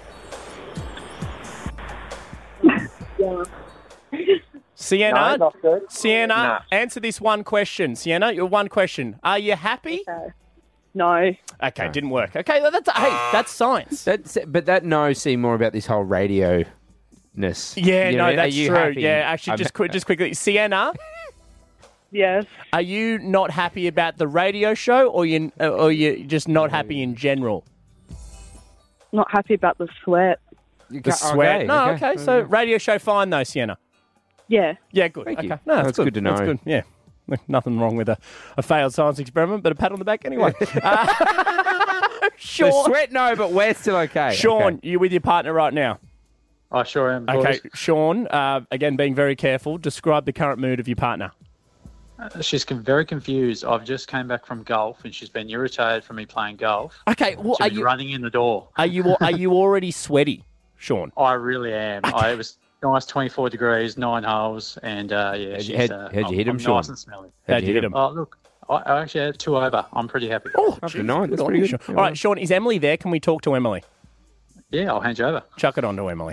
Sienna, No, not good. Sienna, No. answer this one question. Sienna, your one question. Are you happy? No. Okay, didn't work. Okay, well, that's hey, that's science. That's, but that no see more about this whole radio ness. Yeah, You know, no, are that's you true. happy? Yeah, actually, I'm- just quick, just quickly, Sienna, Yes. are you not happy about the radio show, or you, or you just not happy in general? Not happy about the sweat. You The ca- sweat. okay, no, okay. okay. So radio show fine though, Sienna. Yeah. Yeah, good. Thank okay, you. no, that's, That's good to That's know. good. Yeah, nothing wrong with a, a failed science experiment, but a pat on the back anyway. uh, So Sean, sweat no, but we're still okay. Sean, Okay. you with your partner right now? I sure am. Okay, boys. Sean. Uh, again, being very careful. Describe the current mood of your partner. Uh, She's con- very confused. I've just came back from golf, and she's been irritated from me playing golf. Okay, well, She's are been you running in the door. are you are you already sweaty, Sean? I really am. I, it was nice, twenty-four degrees, nine holes, and uh, yeah, How'd she's, you- how'd- uh, how'd you I'm- hit 'em, I'm Sean? nice and smelly. How'd you hit him? Oh, look, I, I actually had two over. I'm pretty happy. Oh, Up to geez, nine, that's on pretty you, good. Sean. All right, Sean, is Emily there? Can we talk to Emily? Yeah, I'll hand you over. Chuck it on to Emily.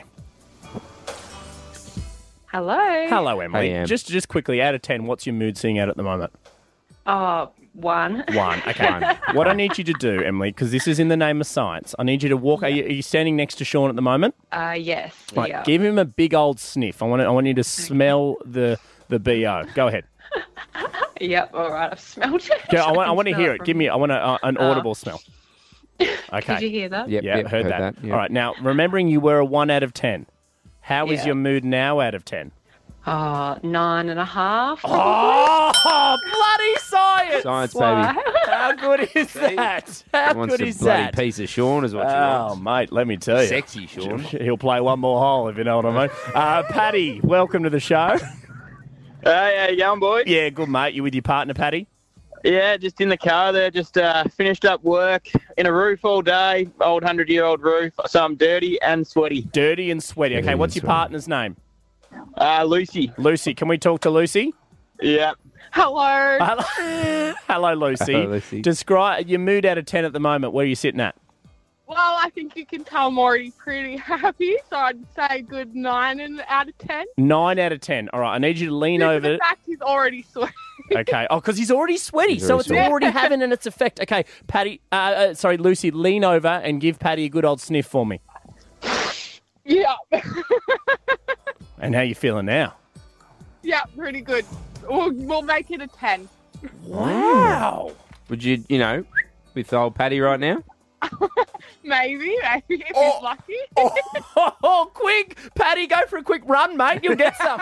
Hello. Hello, Emily. Hey, Em. just just quickly, out of ten, what's your mood seeing at at the moment? Oh, one. One. Okay. What I need you to do, Emily, because this is in the name of science, I need you to walk. Are you, are you standing next to Sean at the moment? Uh, yes. Right. Yeah. Give him a big old sniff. I want to, I want you to smell the the B O. Go ahead. Yep. All right. I've smelled it. Go, I want I can want to smell hear it. from- Give me. I want a, uh, an Uh, audible smell. Okay. Did you hear that? Yep, Yeah, yep, heard, that. yeah. All right. Now, remembering you were a one out of ten. How is Yeah. your mood now out of ten? Oh, nine and a half. Oh, bloody science! Science, Why? baby. How good is that? How He wants good a is bloody that? piece of Sean is what she Oh, wants. mate, let me tell you. Sexy Sean. He'll play one more hole, if you know what I mean. Uh, Paddy, welcome to the show. Hey, how you going, boys? Yeah, good, mate. You with your partner, Paddy? Yeah, just in the car there, just uh, finished up work in a roof all day, old hundred-year-old roof, so I'm dirty and sweaty. Dirty and sweaty. Okay, Dirty what's and your sweaty. partner's name? Uh, Lucy. Lucy. Can we talk to Lucy? Yeah. Hello. Hello, Hello Lucy. Hello, Lucy. Describe your mood out of ten at the moment. Where are you sitting at? Well, I think you can tell I'm already pretty happy, so I'd say a good nine and out of ten. Nine out of ten. All right, I need you to lean Due to over. the fact he's already sweaty. Okay. Oh, because he's already sweaty, He's so already it's sweaty. already having an its effect. Okay, Patty. Uh, uh, sorry, Lucy. Lean over and give Patty a good old sniff for me. Yeah. And how you feeling now? Yeah, pretty good. We'll, we'll make it a ten. Wow. Would you, you know, with old Patty right now? Maybe, maybe, if he's lucky. Oh, oh, quick! Patty, go for a quick run, mate. You'll get some.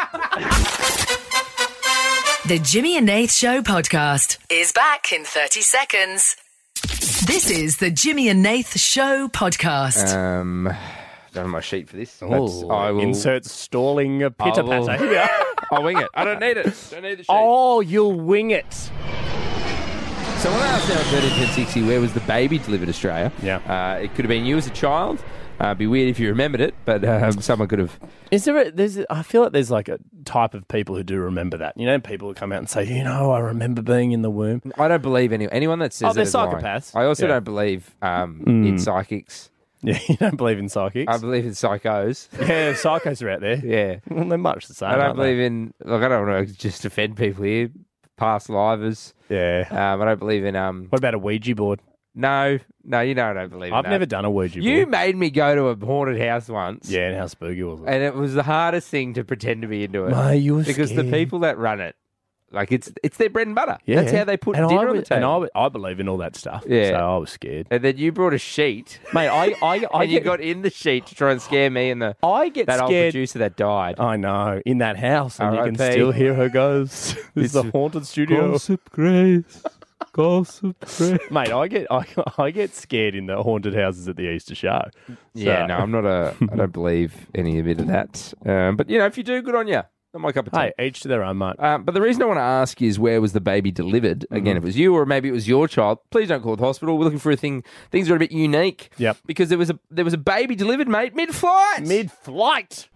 The Jimmy and Nath Show podcast is back in thirty seconds. This is the Jimmy and Nath Show podcast. Um, don't have my sheet for this. Oh, That's- I will insert stalling a pitter I will- patter here. I'll wing it. I don't need it. Don't need the sheet. Oh, you'll wing it. So when I asked now at thirteen ten sixty, where was the baby delivered Australia? Yeah. Uh, it could have been you as a child. Uh, it'd be weird if you remembered it, but um, someone could have. Is there? A, there's. A, I feel like there's like a type of people who do remember that. You know, people who come out and say, you know, I remember being in the womb. I don't believe any anyone that says Oh, they're it is lying. psychopaths. I also Yeah. don't believe um, Mm. in psychics. Yeah, you don't believe in psychics. I believe in psychos. Yeah, psychos are out there. Yeah, well, they're much the same. I don't aren't they? believe in. Look, I don't want to just offend people here. Past livers. Yeah. Um, I don't believe in. Um, what about a Ouija board? No, no, you know I don't believe in I've that. never done a Ouija board. You made me go to a haunted house once. Yeah, and how spooky was it? And it was the hardest thing to pretend to be into it. Mate, you were because the scared. people that run it, like it's it's their bread and butter. Yeah. That's how they put and dinner I, on the was- and table. I, was- I believe in all that stuff. Yeah. So I was scared. And then you brought a sheet, Mate, I, I, I and you get, got in the sheet to try and scare me and the I get that old scared. producer that died. I know, in that house, and you can R I P. still hear her goes. This is the haunted studio. Gossip Grace. Gossip Grace. Mate, I get I, I get scared in the haunted houses at the Easter show. Yeah, So- no, I'm not a. I don't believe any bit of that. Um, but you know, if you do, good on you. Not my cup of tea. Hey, each to their own, mate. Um, but the reason I want to ask is where was the baby delivered? Again, if it was you or maybe it was your child, please don't call the hospital. We're looking for a thing. Things are a bit unique. Yep. Because there was a there was a baby delivered, mate, mid-flight. Mid-flight.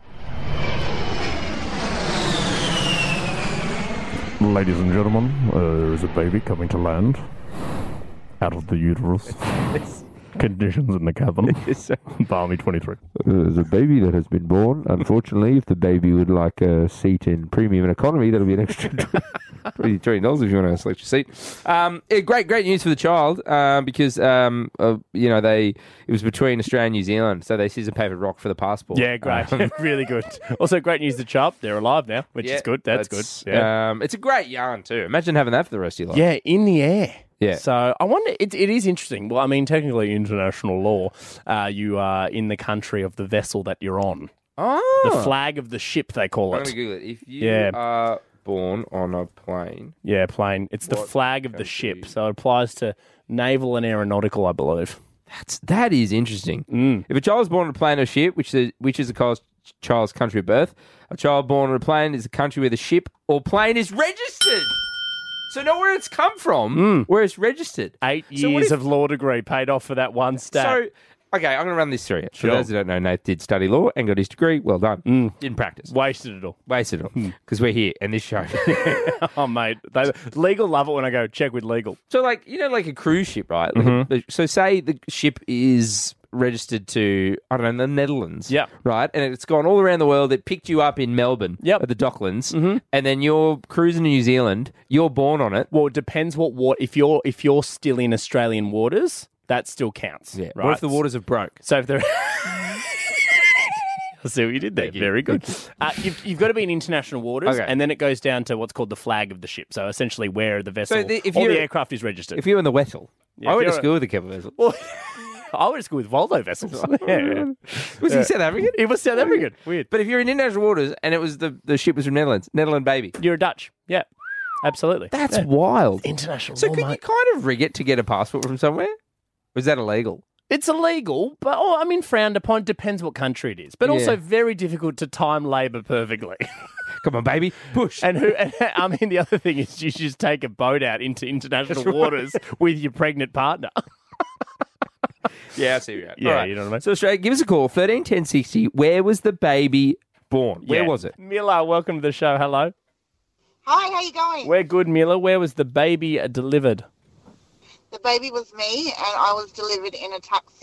Ladies and gentlemen, uh, there is a baby coming to land out of the uterus. Conditions in the cabin. Barmy twenty-three. There's a baby that has been born. Unfortunately, if the baby would like a seat in premium and economy, that'll be an extra twenty dollars if you want to select your seat. Um, yeah, great, great news for the child um, because um, uh, you know they it was between Australia and New Zealand, so they scissor paper rock for the passport. Yeah, great. Um, really good. Also, great news to Chubb. They're alive now, which yeah, is good. That's, good. Yeah. Um, it's a great yarn too. Imagine having that for the rest of your life. Yeah, in the air. Yeah. So I wonder, it, it is interesting. Well, I mean, technically, international law, uh, you are in the country of the vessel that you're on. Oh. The flag of the ship, they call I'm it. going to Google it. If you Yeah. are born on a plane, Yeah, plane. It's the What flag of the ship, so it applies to naval and aeronautical, I believe. That's that is interesting. Mm. If a child is born on a plane or ship, which is which is a child's child's country of birth, a child born on a plane is a country where the ship or plane is registered. So know where it's come from, where it's registered. Eight So what years if- of law degree paid off for that one stat. So, okay, I'm going to run this through you. For Sure. those who don't know, Nath did study law and got his degree. Well done. Didn't practice. Wasted it all. Wasted it all. Because we're here and this show. Oh, mate. They, legal love it when I go check with legal. So, like, you know, like a cruise ship, right? Like Mhm. a- so, say the ship is registered to, I don't know, the Netherlands. Yeah. Right? And it's gone all around the world. It picked you up in Melbourne Yep. at the Docklands. And then you're cruising to New Zealand. You're born on it. Well, it depends what water. If you're if you're still in Australian waters, that still counts. Yeah. Right? What if the waters have broke? So if they're I see what you did there. Thank you. Very good. Uh, you've, you've got to be in international waters, Okay. and then it goes down to what's called the flag of the ship. So essentially, where the vessel So the- if or the you're- aircraft is registered. If you're in the vessel. Yeah, I if went to you're- school with a couple of vessels. Well, I went to school with Volvo vessels. Yeah. Was Yeah. he South African? He was South African. Weird. But if you're in international waters and it was the, the ship was from Netherlands, Netherlands baby. You're a Dutch. Yeah, absolutely. That's Yeah. wild. International So law, could you mate. kind of rig it to get a passport from somewhere? Or is that illegal? It's illegal, but oh, I mean, frowned upon. Depends what country it is, but also Yeah. very difficult to time labour perfectly. Come on, baby, push. And who? And, I mean, the other thing is, you just take a boat out into international waters with your pregnant partner. Yeah, I see you. Yeah, All right. you know what I mean. So Australia, give us a call, thirteen ten sixty. Where was the baby born? Where Yeah. was it? Mila, welcome to the show. Hello. Hi, how you going? We're good, Mila. Where was the baby uh, delivered? The baby was me, and I was delivered in a taxi.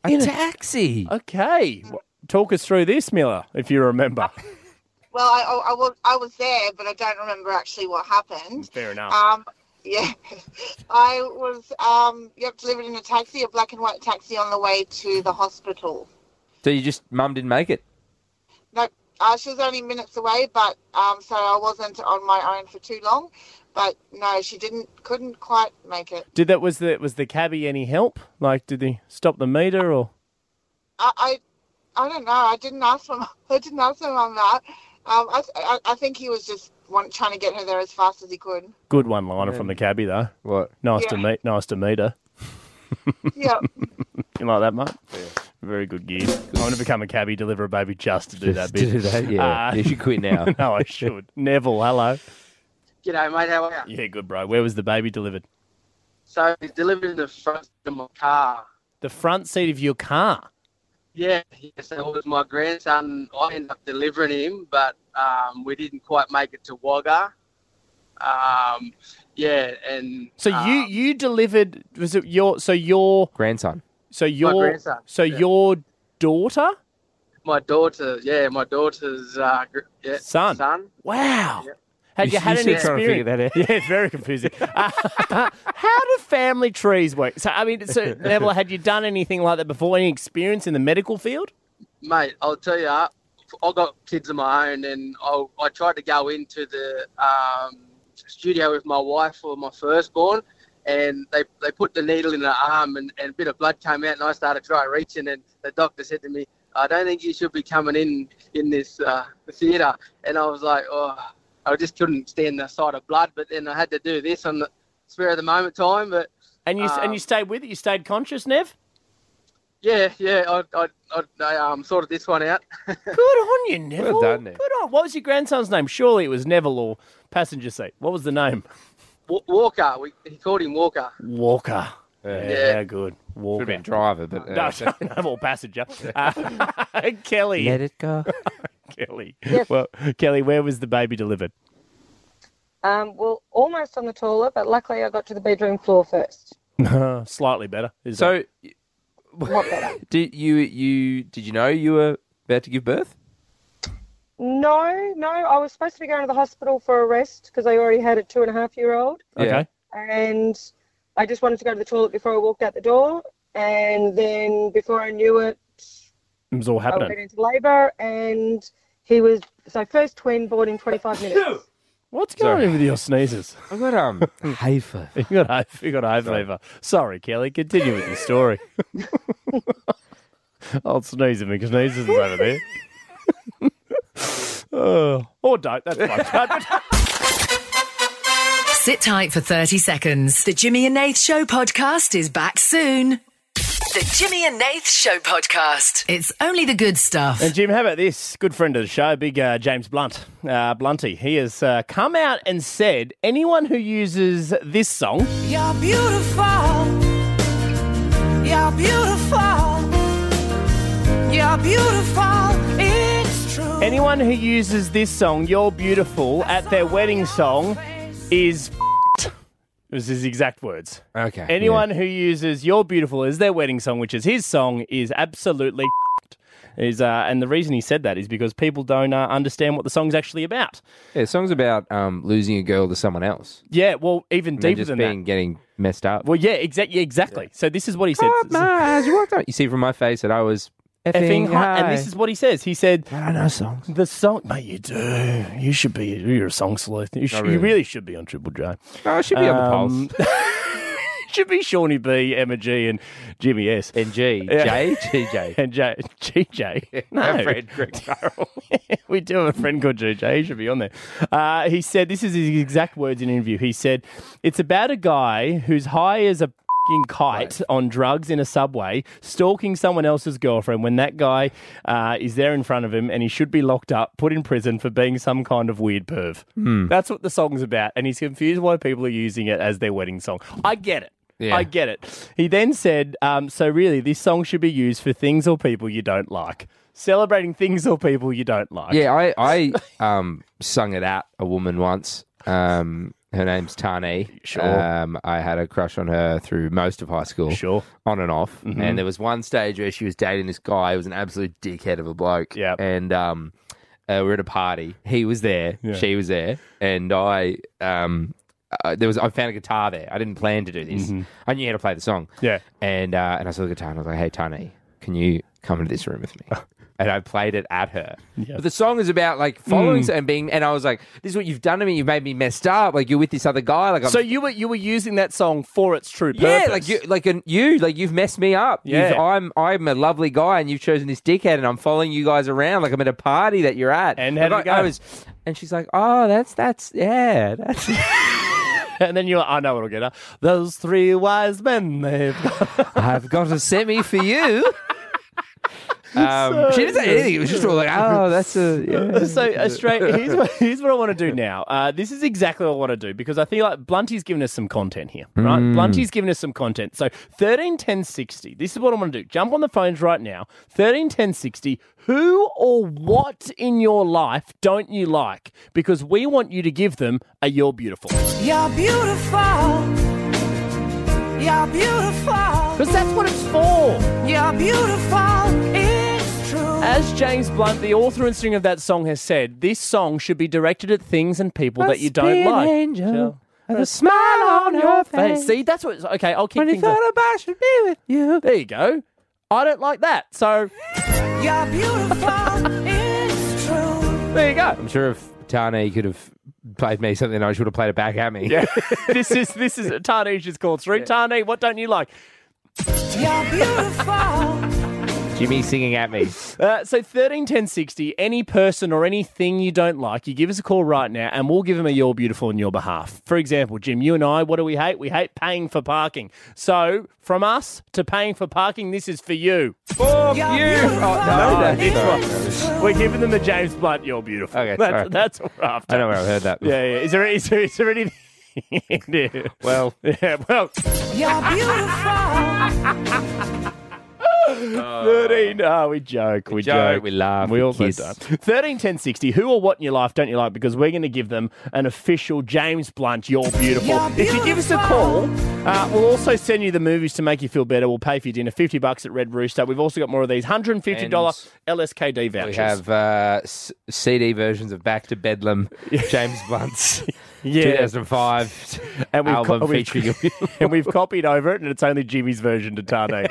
A taxi. Okay. W- Talk us through this, Miller, if you remember. Well, I, I, I was I was there, but I don't remember actually what happened. Fair enough. Um, yeah, I was um, yep, delivered in a taxi, a black and white taxi, on the way to the hospital. So you just, mum didn't make it? No, uh, she was only minutes away, but um, so I wasn't on my own for too long. But no, she didn't, couldn't quite make it. Did that was the was the cabbie any help? Like, did he stop the meter or? I, I, I don't know. I didn't ask for. I didn't ask him on that. Um, I, I, I think he was just want, trying to get her there as fast as he could. Good one liner from the cabbie though. What? Nice to Yeah. meet. Nice to meet her. Yeah. You like that, mate? Yeah. Very good gig. I want to become a cabbie, deliver a baby just to do that Just to bit. do that, yeah. You should quit now. No, I should. Neville, hello. G'day, mate. How are you? Yeah, good, bro. Where was the baby delivered? So it's delivered in the front of my car. The front seat of your car. Yeah, yeah. So it was my grandson. I ended up delivering him, but um, we didn't quite make it to Wagga. Um, yeah, and So um, you you delivered? Was it your? So your grandson. So your grandson, So yeah. your daughter. my daughter. Yeah, my daughter's uh, gr- yeah, Son. Son. Wow. Had you, You- had you any still trying to figure experience? that out. Yeah, it's very confusing. Uh, how do family trees work? So, I mean, so Neville, had you done anything like that before? Any experience in the medical field? Mate, I'll tell you, I got kids of my own, and I, I tried to go into the um, studio with my wife for my firstborn, and they, they put the needle in her arm, and, and a bit of blood came out, and I started trying reaching, and the doctor said to me, I don't think you should be coming in in this uh, theatre. And I was like, oh, I just couldn't stand the sight of blood, but then I had to do this on the spur of the moment time. But And you um, and you stayed with it. You stayed conscious, Nev. yeah, yeah, I, I, I, I um, sorted this one out. Good on you, Neville. Well done, Nev. Good on. What was your grandson's name? Surely it was Neville or passenger seat. What was the name? Wa- Walker, we, he called him Walker. Walker. Yeah, Yeah. good. Walker. Should have been driver, but... Uh, No, no more passenger. Uh, Kelly. Let it go. Kelly. Yes. Well, Kelly, where was the baby delivered? Um, well, almost on the toilet, but luckily I got to the bedroom floor first. Slightly better. Is So, Not better. did you you did you know you were about to give birth? No, no, I was supposed to be going to the hospital for a rest because I already had a two and a half year old. that- okay. And I just wanted to go to the toilet before I walked out the door. And then before I knew it, It was all I went happening. into labour and he was, so first twin born in twenty-five minutes. What's going on with your sneezes? I got um hay fever. You got hay, you got hay fever. Sorry, Kelly. Continue with your story. I'll sneeze at me because sneezes over there. oh, or don't. That's fine. Sit tight for thirty seconds. The Jimmy and Nath Show podcast is back soon. The Jimmy and Nath Show podcast. It's only the good stuff. And Jim, how about this? Good friend of the show, big uh, James Blunt, uh, Blunty. He has uh, come out and said anyone who uses this song, You're beautiful. You're beautiful. You're beautiful. It's true. anyone who uses this song, You're Beautiful, at their wedding song is f***ed. It was his exact words. Okay. Anyone who uses You're Beautiful as their wedding song, which is his song, is absolutely f***ed. Is, uh, and the reason he said that is because people don't uh, understand what the song's actually about. Yeah, the song's about um, losing a girl to someone else. Yeah, well, even And then deeper just than being that. getting messed up. Well, yeah, exactly. Exactly. So this is what he said. Oh, my eyes, you walked up. You see from my face that I was effing, Effing high. And high. this is what he says. He said, I don't know songs. The song, mate, you do. You should be. You're a song sleuth. You, sh- Oh, you really? really should be on Triple J. No, I should be on Um, the pulse. Should be Shawnee B, Emma G, and Jimmy S. And G. Yeah. J? G J. And J. G J. No. Our friend Greg Farrell. We do have a friend called G J. He should be on there. Uh, he said, this is his exact words in an interview. He said, it's about a guy who's high as a f***ing kite on drugs in a subway, stalking someone else's girlfriend when that guy uh, is there in front of him and he should be locked up, put in prison for being some kind of weird perv. Hmm. That's what the song's about. And he's confused why people are using it as their wedding song. I get it. Yeah. I get it. He then said, um, so really, this song should be used for things or people you don't like. Celebrating things or people you don't like. Yeah, I, I um, sung it at a woman once. Um, Her name's Tani. Sure. Um, I had a crush on her through most of high school. Sure. On and off. Mhm. And there was one stage where she was dating this guy who was an absolute dickhead of a bloke. Yeah. And um, uh, we were at a party. He was there. Yeah. She was there. And I... Um, Uh, there was I found a guitar there. I didn't plan to do this. Mhm. I knew how to play the song. Yeah. And uh, and I saw the guitar and I was like, hey, Tani, can you come into this room with me? And I played it at her. Yeah. But the song is about like following Mm. and being. And I was like, this is what you've done to me. You've made me messed up. Like you're with this other guy. Like I'm, So you were you were using that song for its true purpose. yeah, like you, like an, you, like you've messed me up. Yeah. You've, I'm I'm a lovely guy, and you've chosen this dickhead, and I'm following you guys around like I'm at a party that you're at. And how did Like, it I, go? I was, and she's like, oh, that's that's yeah, that's. And then you're like, I know what'll get her. Those three wise men, they've got... I've got a semi for you. Um, she didn't say anything. It was just all like, oh, that's a. Yeah. So, Australia, here's what, here's what I want to do now. Uh, this is exactly what I want to do because I think like Blunty's given us some content here, right? Mm. Blunty's given us some content. So, thirteen ten sixty. This is what I want to do. Jump on the phones right now. thirteen ten sixty. Who or what in your life don't you like? Because we want you to give them a "You're Beautiful." You're beautiful. You're beautiful. Because that's what it's for. You're beautiful. It's true. As James Blunt, the author and singer of that song, has said, this song should be directed at things and people that you Must be don't an like. angel with a smile on your face. See, that's what. Okay, I'll keep When you things. thought I should be with you. There you go. I don't like that. So You're beautiful. It's true. there you go. I'm sure if Tani could have played me something, I should have played it back at me. Yeah. this is this is Tani just called through. Tani, what don't you like? You're beautiful. Jimmy singing at me. Uh, so thirteen ten sixty, any person or anything you don't like, you give us a call right now and we'll give them a "You're Beautiful" on your behalf. For example, Jim, you and I, what do we hate? We hate paying for parking. So from us to paying for parking, this is for you. For you. Oh, no, no, this one. We're giving them the James Blunt "You're Beautiful." Okay, that's, sorry. that's what we're after. I know where I've heard that. Yeah, yeah. Is there, is there, is there anything? Yeah. Well, yeah, well. You're beautiful. thirteen. Oh, we joke. We, We joke, we laugh, We we also kiss. don't. thirteen ten sixty. Who or what in your life don't you like? Because we're going to give them an official James Blunt "You're Beautiful." You're If you give us a call, uh, we'll also send you the movies to make you feel better. We'll pay for your dinner. fifty bucks at Red Rooster. We've also got more of these one hundred fifty dollars L S K D vouchers. We have uh, s- C D versions of Back to Bedlam, James Blunt's Yeah. two thousand five and we've album co- we've- featuring and we've copied over it, and it's only Jimmy's version to Tane.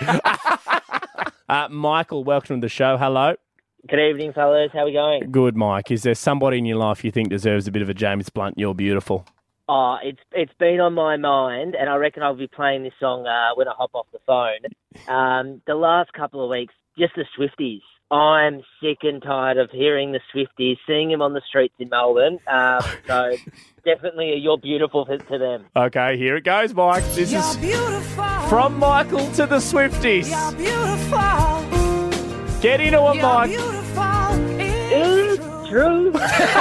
uh, Michael, welcome to the show. Hello. Good evening, fellas. How we going? Good, Mike. Is there somebody in your life you think deserves a bit of a James Blunt "You're Beautiful"? Oh, it's it's been on my mind, and I reckon I'll be playing this song uh, when I hop off the phone. Um, the last couple of weeks, just the Swifties. I'm sick and tired of hearing the Swifties, seeing them on the streets in Melbourne. Um, so definitely a "You're Beautiful" to to them. Okay, here it goes, Mike. This is from Michael to the Swifties. You're beautiful. Get into it, You're Mike. beautiful. It's true.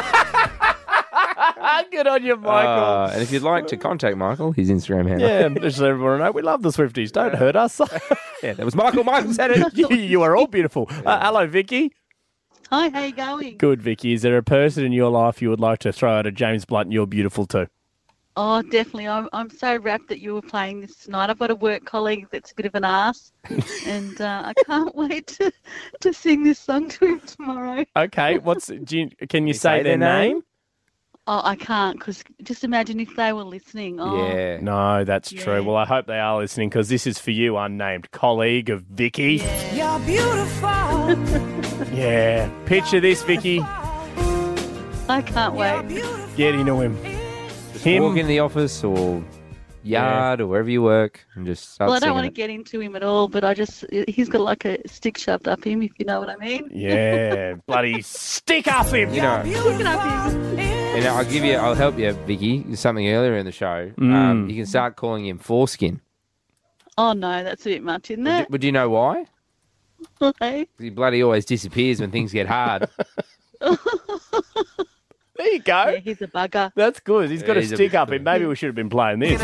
Good on you, Michael. Uh, and if you'd like to contact Michael, his Instagram handle. Yeah, just so everyone know, we love the Swifties. Don't hurt us. Yeah, that was Michael. Michael said it. you, you are all beautiful. Uh, hello, Vicky. Hi, how you going? Good, Vicky. Is there a person in your life you would like to throw out a James Blunt "You're Beautiful" to? Oh, definitely. I'm, I'm so rapt that you were playing this tonight. I've got a work colleague that's a bit of an ass, and uh, I can't wait to, to sing this song to him tomorrow. Okay, what's? Do you, can you, say, say their their name? name? Oh, I can't, because just imagine if they were listening. Oh, Yeah. No, that's true. Well, I hope they are listening because this is for you, unnamed colleague of Vicky. You're beautiful. Yeah. Picture this, Vicky. I can't wait. Get into him. Just Him. walk in the office or yard or wherever you work and just start Well, I don't singing want to it. get into him at all, but I just, he's got like a stick shoved up him, if you know what I mean. Yeah. Bloody stick up him. You know, Stick it up him. and I'll give you, I'll help you, Vicky. Something earlier in the show. Mm. Um, you can start calling him Foreskin. Oh, no, that's a bit much, isn't Would you, it? would you know why? Hey. He bloody always disappears when things get hard. There you go. Yeah, he's a bugger. That's good. He's got Yeah, a he's a stick bit- up him. Maybe we should have been playing this.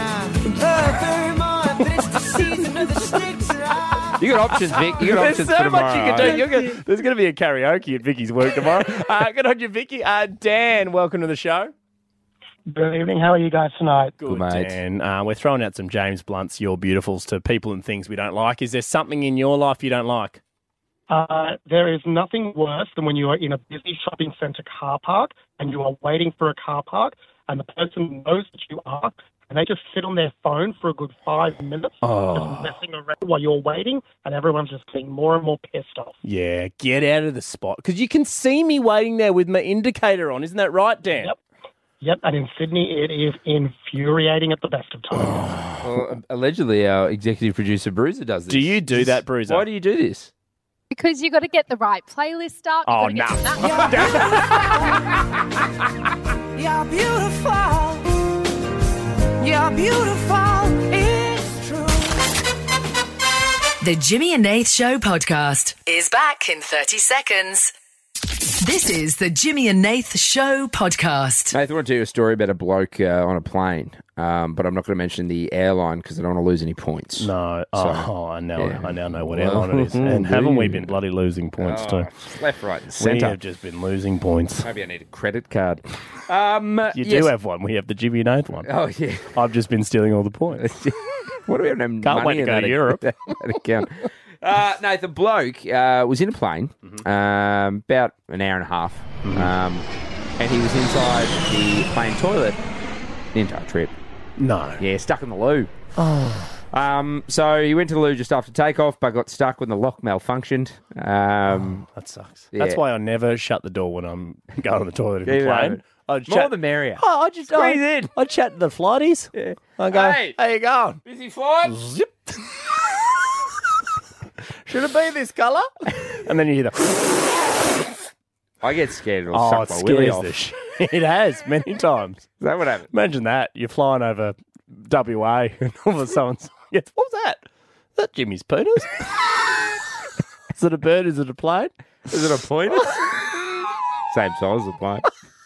You got options, Vic. You got There's options so for much you tomorrow. can do. You're gonna, there's going to be a karaoke at Vicky's work tomorrow. uh, good on you, Vicky. Uh, Dan, welcome to the show. Good evening. How are you guys tonight? Good, Dan. Uh, we're throwing out some James Blunt's Your Beautifuls to people and things we don't like. Is there something in your life you don't like? Uh, there is nothing worse than when you are in a busy shopping centre car park and you are waiting for a car park and the person knows that you are and they just sit on their phone for a good five minutes Oh. just messing around while you're waiting and everyone's just getting more and more pissed off. Yeah, get out of the spot. Because you can see me waiting there with my indicator on. Isn't that right, Dan? Yep. Yep, and in Sydney it is infuriating at the best of times. Well, allegedly, our executive producer Bruiser does this. Do you do that, Bruiser? Why do you do this? Because you got to get the right playlist up. You Oh, gotta get no. the- You're beautiful. You're beautiful. It's true. The Jimmy and Nath Show podcast is back in thirty seconds. This is the Jimmy and Nath Show podcast. Nathan, I want to tell you a story about a bloke uh, on a plane, um, but I'm not going to mention the airline because I don't want to lose any points. No. So, Oh, I know. yeah. I now know what Well, airline it is. And do haven't we you? been bloody losing points Oh, too? left, right, and We centre. have just been losing points. Maybe I need a credit card. Um, You yes. do have one. We have the Jimmy and Nath one. Oh, yeah. I've just been stealing all the points. What do we have? No Can't money wait to in go that to ac- Europe. that account. Uh, no, the bloke uh, was in a plane Mm-hmm. um, about an hour and a half, um, and he was inside the plane toilet the entire trip. No. Yeah, stuck in the loo. Oh. Um, so he went to the loo just after takeoff, but got stuck when the lock malfunctioned. Um, That sucks. yeah. That's why I never shut the door when I'm going to the toilet in Yeah, the plane. no. I'd More chat- the merrier. Oh, I just Squeeze I, in. I chat to the flighties. Yeah. I go, Hey. how you going? Busy flight? Zip. Should it be this colour? And then you hear the. I get scared it'll Oh, it suck my willy scares off. the shit. It has many times. Is that what happened? Imagine that. You're flying over W A and all of a sudden, yes, what was that? Is that Jimmy's penis? Is it a bird? Is it a plane? Is it a pointer? Same size as the plane.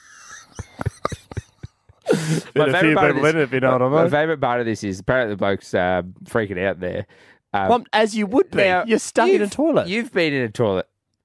Been a few part of people in it, if you know what I my mean. favourite part of this is apparently the bloke's uh, freaking out there. Um, Well, as you would be. now, You're stuck in a you've- toilet. You've been in a toilet.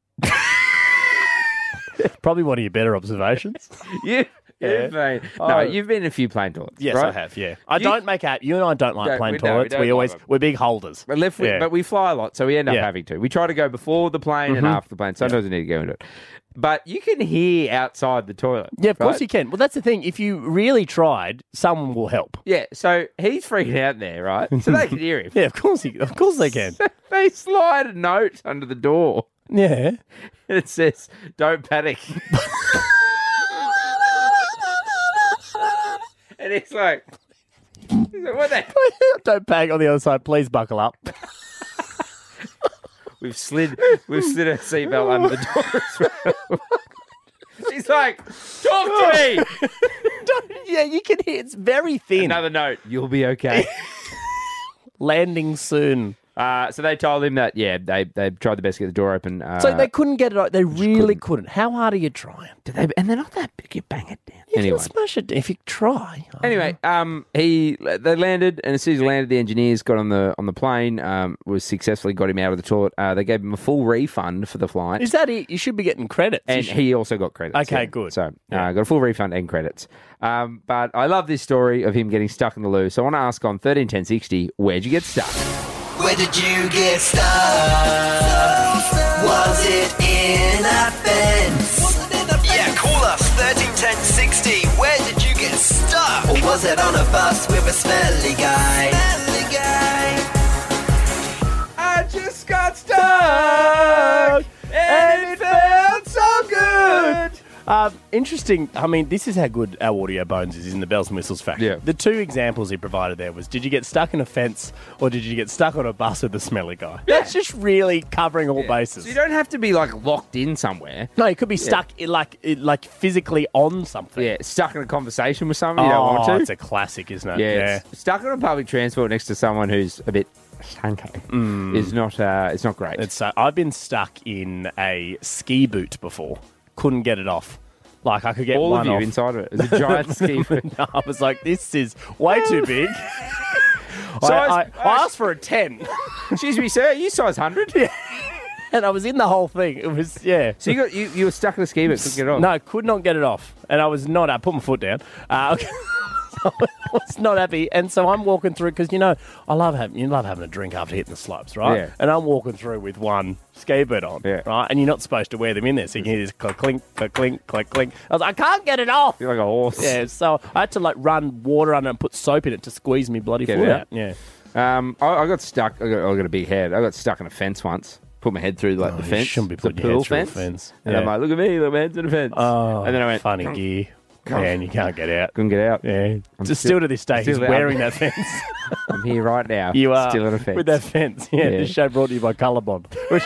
Probably one of your better observations. You, Yeah. You've been, Oh. no, you've been in a few plane toilets. Yes, right? I have, yeah. I You- don't make out. You and I don't like Don't- plane we don't, we toilets. don't We, like always, them. we're big holders. But, left, Yeah. but we fly a lot, so we end up Yeah. having to. We try to go before the plane and Mhm. after the plane. Sometimes we need to go into it. But you can hear outside the toilet. Yeah, of course right? you can. Well, that's the thing. If you really tried, someone will help. Yeah, so he's freaking out there, right? So they can hear him. Yeah, of course, he, of course they can. They slide a note under the door. Yeah. And it says, "Don't panic." And he's like, he's like, what the? Don't bang on the other side. Please buckle up. We've slid, we've slid a seatbelt under the door as well. He's like, talk to me. Don't- yeah, you can hear. It's very thin. Another note. You'll be okay. Landing soon. Uh, so they told him that, yeah, they they tried the best to get the door open. Uh, So they couldn't get it out. They really couldn't. How hard are you trying? do they, and they're not that big. You bang it down. You Anyway. can smash it if you try. Anyway, um, he they landed, and as soon as he landed, the engineers got on the on the plane. Um, was successfully got him out of the toilet. Uh, they gave him a full refund for the flight, Is that it? You should be getting credits. You and should- he also got credits. Okay, yeah. good. So uh, got a full refund and credits. Um, but I love this story of him getting stuck in the loo. So I want to ask on thirteen ten sixty, where'd you get stuck? Where did you get stuck? Was it in a fence? Yeah, call us thirteen ten sixty. Where did you get stuck? Or was it on a bus with a smelly guy? Smelly guy. I just got stuck, and it felt so good. Um, interesting. I mean, this is how good our audio bones is in the bells and whistles factory. Yeah. The two examples he provided there was: did you get stuck in a fence, or did you get stuck on a bus with a smelly guy? That's just really covering all bases. So you don't have to be like locked in somewhere. No, you could be stuck in, like in, like physically on something. Yeah, stuck in a conversation with someone Oh, you don't want to. it's a classic, isn't it? Yeah, Yeah. it's- stuck on a public transport next to someone who's a bit stanky is not. Uh, it's not great. It's. Uh, I've been stuck in a ski boot before. Couldn't get it off. Like I could get All one of you off. inside of it. It's a giant ski boot. No, I was like, this is way too big. I, Size- I, I asked for a ten. Excuse me, sir. Are you size hundred? Yeah. and I was in the whole thing. It was, yeah. So you got you, you were stuck in the ski, but couldn't get it off. No, could not get it off. And I was not, I put my foot down. Uh, okay. I was not happy. And so I'm walking through, because, you know, I love having, you love having a drink after hitting the slopes, right? Yeah. And I'm walking through with one ski boot on, Yeah. right? And you're not supposed to wear them in there. So you can hear this click, clink, click, clink, click, clink. I was like, I can't get it off. You're like a horse. Yeah, so I had to, like, run water under and put soap in it to squeeze me bloody Get foot it out. out. Yeah. Um, I, I got stuck. I got, I got a big head. I got stuck in a fence once. Put my head through like Oh, the you fence. shouldn't be the putting your head pool through a fence. fence. And Yeah. I'm like, look at me, look, my head's in the fence. Oh, and then I went funny gear. Man, you can't get out. Couldn't get out. Yeah. I'm Just still, to this day, still he's out. wearing that fence. I'm here right now. You are still in a fence with that fence. Yeah, Yeah. this show brought to you by Colorbond, which,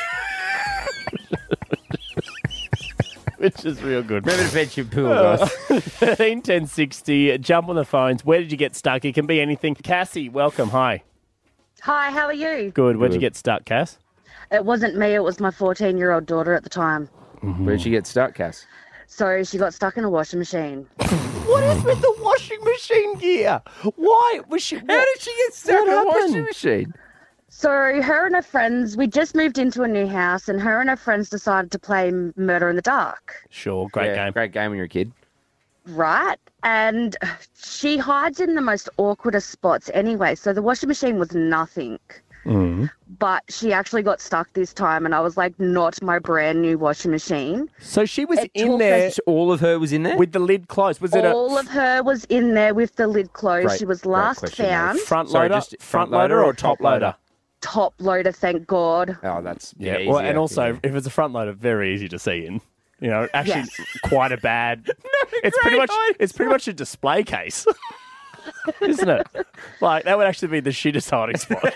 which is real good. Remember to fetch your pool, Uh, guys. thirteen ten sixty. Jump on the phones. Where did you get stuck? It can be anything. Cassie, welcome. Hi. Hi, how are you? Good. Where'd you Good. get stuck, Cass? It wasn't me, it was my fourteen-year-old daughter at the time. Where'd you get stuck, Cass? So she got stuck in a washing machine. What is with the washing machine gear? Why was she? How did she get stuck in a washing machine? So her and her friends, we just moved into a new house, and her and her friends decided to play Murder in the Dark. Sure, great Yeah, game. Great game when you're a kid. Right? And she hides in the most awkwardest spots anyway, so the washing machine was nothing. Mm. But she actually got stuck this time, and I was like, not my brand new washing machine. So she was It in took there. us- All of her was in there? With the lid closed. Was it a All of her was in there with the lid closed. Great- she was great last question, mate. found. front Sorry, loader, just front loader, or top loader? Top loader, thank God. Oh, that's Yeah. yeah, Well, easier. and also, Yeah. if it's a front loader, very easy to see in. You know, actually, Yes. quite a bad. it's pretty much. It's pretty much a display case, isn't it? Like that would actually be the shittest hiding spot.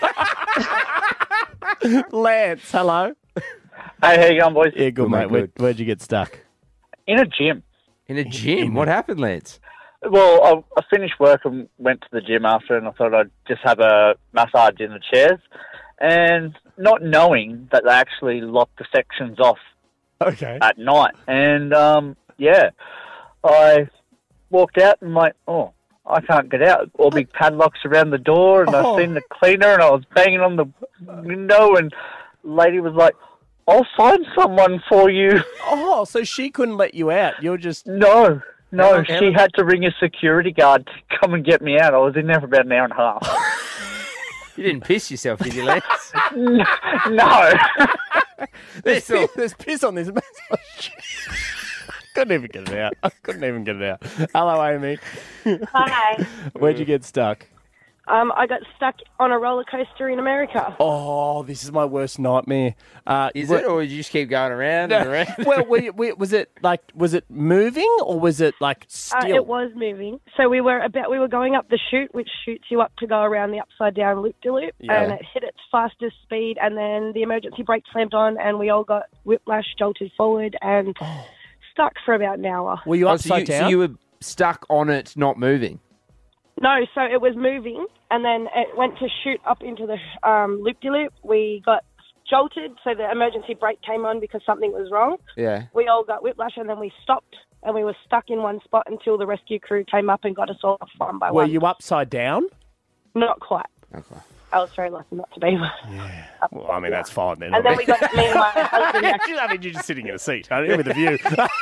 Lance, hello. Hey, how you going, boys? Yeah, good, Good, mate. mate, Where, good. where'd you get stuck? In a gym. In a gym? What happened, Lance? Well, I, I finished work and went to the gym after, and I thought I'd just have a massage in the chairs, and not knowing that they actually locked the sections off Okay. at night. And, um, yeah, I walked out and like, oh, I can't get out. All big padlocks around the door, and Oh. I seen the cleaner, and I was banging on the window, and the lady was like, I'll find someone for you. Oh, so she couldn't let you out. You're just No, How no, long- how she long- had to ring a security guard to come and get me out. I was in there for about an hour and a half. You didn't piss yourself, did you, Lance? No. there's, piss, there's piss on this massage. Couldn't even get it out. I couldn't even get it out. Hello, Amy. Hi. Where'd you get stuck? Um, I got stuck on a roller coaster in America. Oh, this is my worst nightmare. Uh, Is were- it, or did you just keep going around and around? well, were you, were, was it like was it moving or was it like Uh, still? it was moving. So we were about we were going up the chute, which shoots you up to go around the upside down loop de loop, Yeah. and it hit its fastest speed, and then the emergency brake slammed on, and we all got whiplash, jolted forward, and stuck for about an hour. Were you Oh, so, you, so you were stuck on it, not moving? No, so it was moving, and then it went to shoot up into the um, loop-de-loop. We got jolted, so the emergency brake came on because something was wrong. Yeah. We all got whiplash, and then we stopped, and we were stuck in one spot until the rescue crew came up and got us all off one by Were one. you upside down? Not quite. Okay. I was very lucky not to be. Yeah. Well, I mean that's fine then. And then we got me and my husband. I mean, you're just sitting in a seat aren't you, with a view.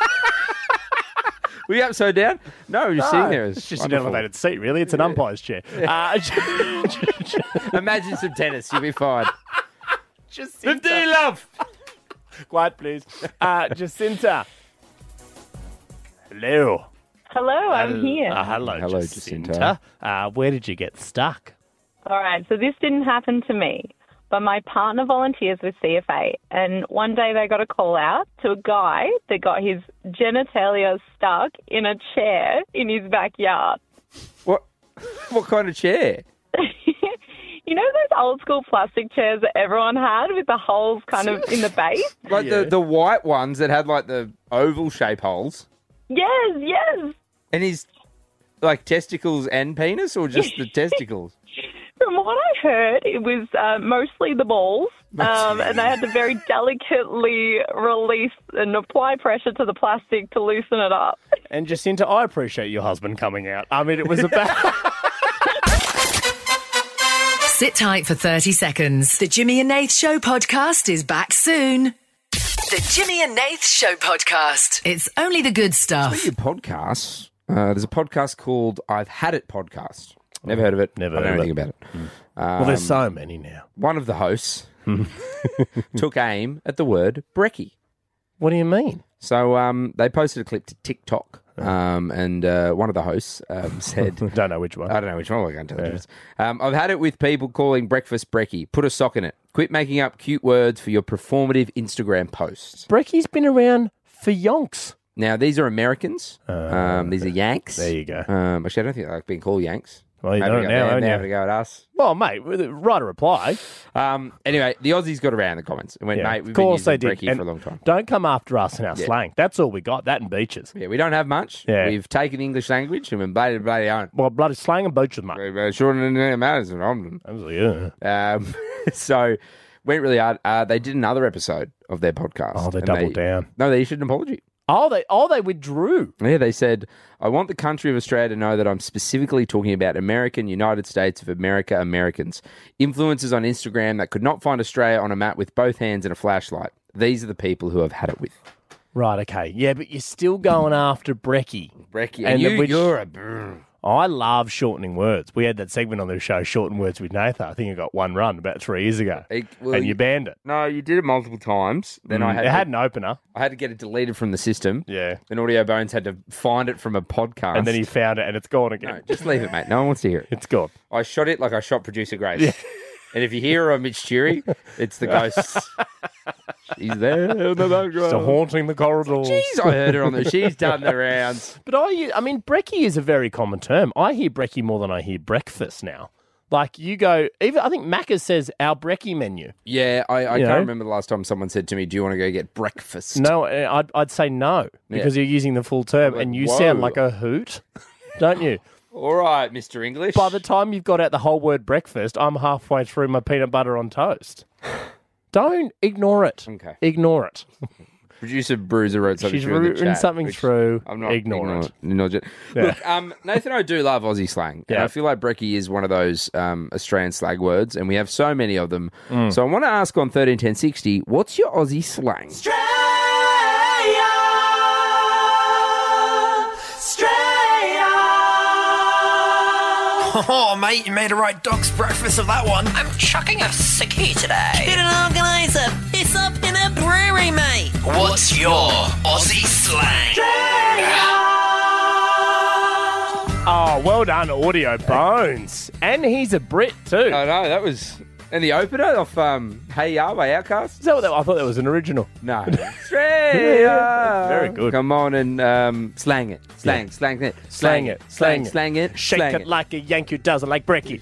Were you upside down? No, you're No, sitting there. It's just wonderful. an elevated seat, really. It's an umpire's chair. Uh, Imagine some tennis, you'll be fine. Jacinta. fifty, love. Quiet, please. Uh, Jacinta. Hello. Hello, I'm Hel- here. Uh, hello, Hello, Jacinta. Jacinta. Uh, where did you get stuck? All right, so this didn't happen to me, but my partner volunteers with C F A, and one day they got a call out to a guy that got his genitalia stuck in a chair in his backyard. What? What kind of chair? You know those old school plastic chairs that everyone had with the holes kind of in the base? Like Yeah. the, the white ones that had like the oval shape holes. Yes, yes. And his like testicles and penis, or just the testicles? From what I heard, it was uh, mostly the balls, um, and they had to very delicately release and apply pressure to the plastic to loosen it up. And Jacinta, I appreciate your husband coming out. I mean, it was about... Sit tight for thirty seconds. The Jimmy and Nath Show podcast is back soon. The Jimmy and Nath Show podcast. It's only the good stuff. Speaking of podcasts, uh, there's a podcast called I've Had It Podcast. Never heard of it. Never I don't heard know of anything it. about it. Well, there's Um, so many now. One of the hosts took aim at the word brekkie. What do you mean? So um, they posted a clip to TikTok, um, and uh, one of the hosts um, said... Don't know which one. I don't know which one. I can't tell the difference. Um, I've had it with people calling breakfast brekkie. Put a sock in it. Quit making up cute words for your performative Instagram posts. Brekkie's been around for yonks. Now, these are Americans. um, these are Yanks. There you go. Um, actually, I don't think they like being called Yanks. Well, you Having know a it go now, there, haven't now you? having a go at us. Well, mate, with a- write a reply. Um, anyway, the Aussies got around the comments and went, Yeah, mate, of we've been course they using did. brekkie And for a long time. Don't come after us in our Yeah. slang. That's all we got. That and beaches. Yeah, we don't have much. Yeah. We've taken the English language and been bloody, bloody on. Well, bloody slang and beaches, mate. Uh, Sure, than it matters. I'm Absolutely, yeah. Um, so went really hard. Uh, they did another episode of their podcast. Oh, they and doubled down. No, they issued an apology. Oh, they oh they withdrew. Yeah, they said, I want the country of Australia to know that I'm specifically talking about American United States of America Americans. Influencers on Instagram that could not find Australia on a map with both hands and a flashlight. These are the people who I've had it with. Right, okay. Yeah, but you're still going after brekkie. Brekkie. And, you, which- you're a... brr. I love shortening words. We had that segment on the show, Shorten Words with Nathan. I think it got one run about three years ago. It- well, and you you- banned it. No, you did it multiple times. Then I Mm, had it to- had an opener. I had to get it deleted from the system. Yeah. Then Audio Bones had to find it from a podcast. And then he found it and it's gone again. No, just leave it, mate. No one wants to hear it. It's gone. I shot it like I shot producer Grace. And if you hear her on Mitch Cheery, it's the ghosts. She's there in the background. Still haunting the corridors. Jeez, I heard her on the... She's done the rounds. But I, I mean, brekkie is a very common term. I hear brekkie more than I hear breakfast now. Like you go, even I think Macca's says our brekkie menu. Yeah, I, I You can't know? remember the last time someone said to me, do you want to go get breakfast? No, uh, I'd, I'd say no because you're using the full term, like, and you whoa. sound like a hoot, don't you? All right, Mister English. By the time you've got out the whole word breakfast, I'm halfway through my peanut butter on toast. Don't ignore it. Okay. Ignore it. Producer Bruiser wrote something She's through in the written chat, something which through. I'm not Ignore ignore it. Acknowledge it. Yeah. Look, um, Nathan, I do love Aussie slang. And Yeah. I feel like brekkie is one of those um, Australian slag words, and we have so many of them. Mm. So I want to ask on thirteen ten sixty, what's your Aussie slang? Oh, mate, you made a right dog's breakfast of that one. I'm chucking a sickie today. Get an organizer. It's up in a brewery, mate. What's your Aussie slang? Oh, well done, Audio Bones. And he's a Brit too. I know, that was... And the opener of um, Hey Ya by Outkast? Is that what that, I thought that was an original. No. Australia. Very good. Come on and um, slang it. Slang, Yeah. slang it. Slang it, slang it. Slang it. Shake slang it like a Yank who doesn't like brekkie.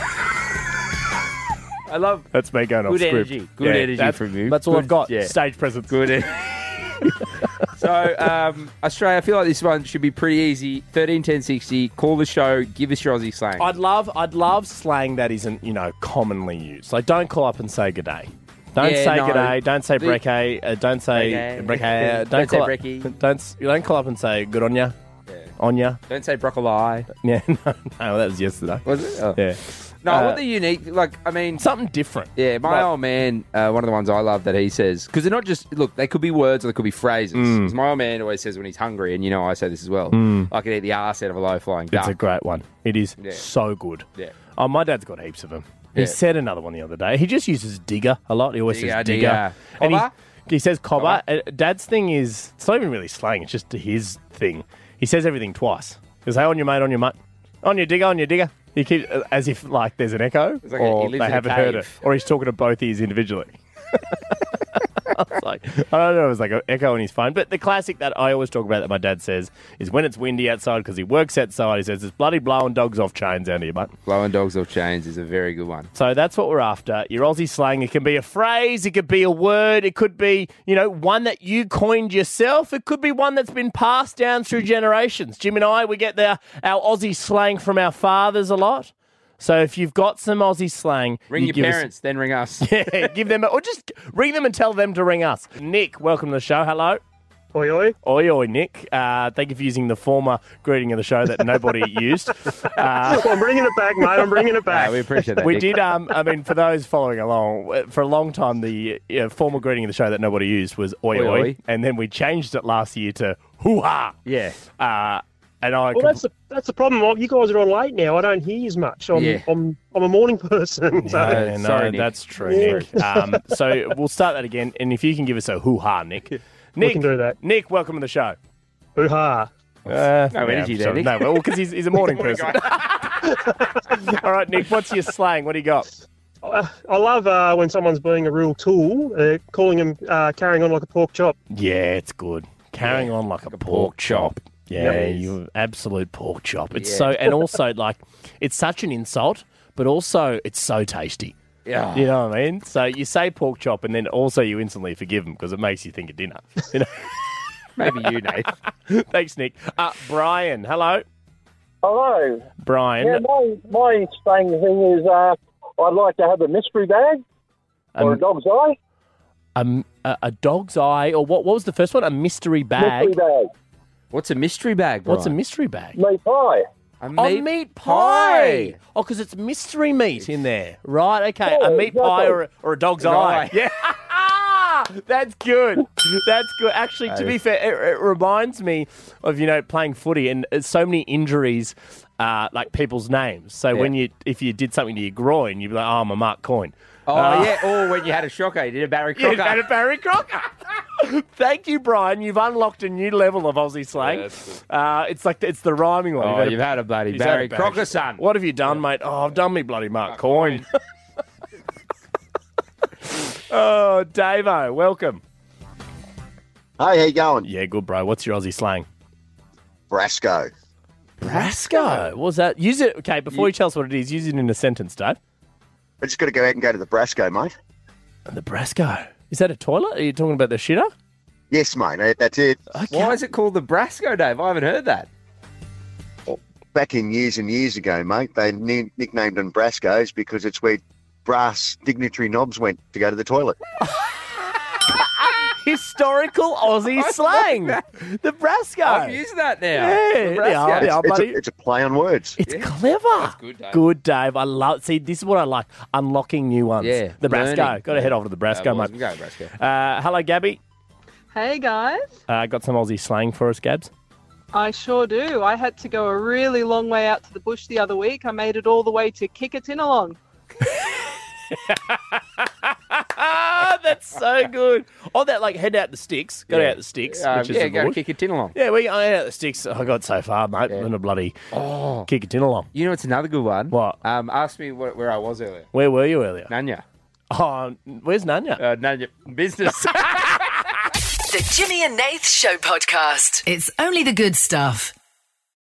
I love... That's me going off Good script. energy. Good energy that's, from you. That's all Good- I've got. yeah. Stage presence. Good. So, um, Australia, I feel like this one should be pretty easy. thirteen ten sixty, call the show, give us your Aussie slang. I'd love, I'd love slang that isn't, you know, commonly used. Like, don't call up and say good day. Don't Yeah, say no. good day. Don't say The- brekkie. Uh, don't say Brekkie. brekkie. Don't, Don't say call up- brekkie. Don't s- you don't call up and say good on ya. On ya. Don't say broccoli. Yeah, no, no, that was yesterday. Was it? Oh. Yeah. No, Uh, what the unique, like, I mean... Something different. Yeah, my Like- old man, uh, one of the ones I love that he says, because they're not just, look, they could be words or they could be phrases. Mm. 'Cause my old man always says when he's hungry, and you know I say this as well, Mm. I could eat the arse out of a low-flying duck. It's a great one. It is Yeah. so good. Yeah. Oh, my dad's got heaps of them. He Yeah. said another one the other day. He just uses digger a lot. He always Digger, says digger. digger. And he, Cobber? he says cobber. Cobber? Uh, Dad's thing is, it's not even really slang. It's just his thing. He says everything twice. He goes, hey, on your mate, on your mate. On your digger, on your digger. He keeps, uh, as if like there's an echo, It's like a- or he lives they in a haven't heard it, cave. or he's talking to both ears individually. I was like, I don't know, it was like an echo on his phone. But the classic that I always talk about that my dad says is when it's windy outside because he works outside, he says, it's bloody blowing dogs off chains out here, mate. Blowing dogs off chains is a very good one. So that's what we're after. Your Aussie slang. It can be a phrase. It could be a word. It could be, you know, one that you coined yourself. It could be one that's been passed down through generations. Jim and I, we get the, our Aussie slang from our fathers a lot. So if you've got some Aussie slang, Ring you your give us- parents, then ring us. yeah, give them, or just ring them and tell them to ring us. Nick, welcome to the show. Hello. Oi, oi. Oi, oi, Nick. Uh, thank you for using the former greeting of the show that nobody used. Uh, well, I'm bringing it back, mate. I'm bringing it back. Uh, we appreciate that, We Nick. did, um, I mean, for those following along, for a long time, the uh, formal greeting of the show that nobody used was oi, Oi, oi. oi. And then we changed it last year to hoo-ha. Yeah. Uh, and I... Well, that's the that's the problem. Well, you guys are on late now. I don't hear as much. I'm Yeah. I'm, I'm a morning person. So. Yeah, no, Sorry, Nick. that's true, Yeah. Nick. Um, so we'll start that again, and if you can give us a hoo-ha, Nick. Nick, can do that. Nick, welcome to the show. Hoo-ha. Uh, No energy there, sorry, Nick. No, well, because he's, he's a morning Morning person. All right, Nick, what's your slang? What do you got? Uh, I love uh, when someone's being a real tool, uh, calling them uh, carrying on like a pork chop. Yeah, it's good. Carrying on like a pork chop. Yeah, you absolute pork chop. It's Yeah. so, and also like, it's such an insult, but also it's so tasty. Yeah. You know what I mean? So you say pork chop, and then also you instantly forgive them because it makes you think of dinner. You know? Maybe you, Nate. Thanks, Nick. Uh, Brian, hello. Hello. Brian. Yeah, my, my slang thing is uh, I'd like to have a mystery bag or Um, a dog's eye. Um, a, a dog's eye, or what? What was the first one? A mystery bag. Mystery bag. What's a mystery bag, What's a Brian? mystery bag? Meat pie. A Oh, meat, pie. Oh, because it's mystery meat in there, right? Okay, Yeah, a meat pie exactly. or a, or a dog's An eye. eye. Yeah. That's good. That's good. Actually, to be fair, it, it reminds me of, you know, playing footy and uh, so many injuries, uh, like people's names. So Yeah. when you, if you did something to your groin, you'd be like, oh, I'm a Mark Coyne. Oh, Uh, yeah. Or when you had a shocker, you did a Barry Yeah, Crocker. and a Barry Crocker. Thank you, Brian. You've unlocked a new level of Aussie slang. Yeah, that's uh, it's like the, it's the rhyming one. Oh, you've had a bloody He's Barry had a Crocker, son. What have you done, mate? Oh, I've done me bloody Mark Coyne. Oh, Davo, welcome. Hey, how you going? Yeah, good, bro. What's your Aussie slang? Brasco. Brasco. What was that? Use it. Okay, before you, tell us what it is, use it in a sentence, Dave. I just got to go out and go to the Brasco, mate. The Brasco. Is that a toilet? Are you talking about the shitter? Yes, mate. eh, That's it. Why is it called the Brasco, Dave? I haven't heard that. Back in years and years ago, mate, they ni- nicknamed them Brascos because it's where brass dignitary knobs went to go to the toilet. Historical Aussie slang. The Brasco. I've used that now. Yeah, The yeah, Brasco. yeah, it's, it's, buddy. a, it's a play on words. It's clever. That's good, Dave. Good, Dave. I love. See, this is what I like. Unlocking new ones. Yeah, The learning. Brasco. Got to head over to the Brasco, Uh, boys, mate. we go, Brasco. Uh, hello, Gabby. Hey guys, Uh, got some Aussie slang for us, Gabs? I sure do. I had to go a really long way out to the bush the other week. I made it all the way to Kickatinalong. That's so good. Oh, that like head out the sticks. Go Yeah. out the sticks. Um, which is yeah, the go bush. kick a tin along. Yeah, we I head out the sticks. I got so far, mate. Yeah. And a bloody Oh, kick a tin along. you know, it's another good one. What? Um, ask me what, where I was earlier. Where were you earlier? Nanya. Oh, where's Nanya? Uh, Nanya business. The Jimmy and Nath Show podcast. It's only the good stuff.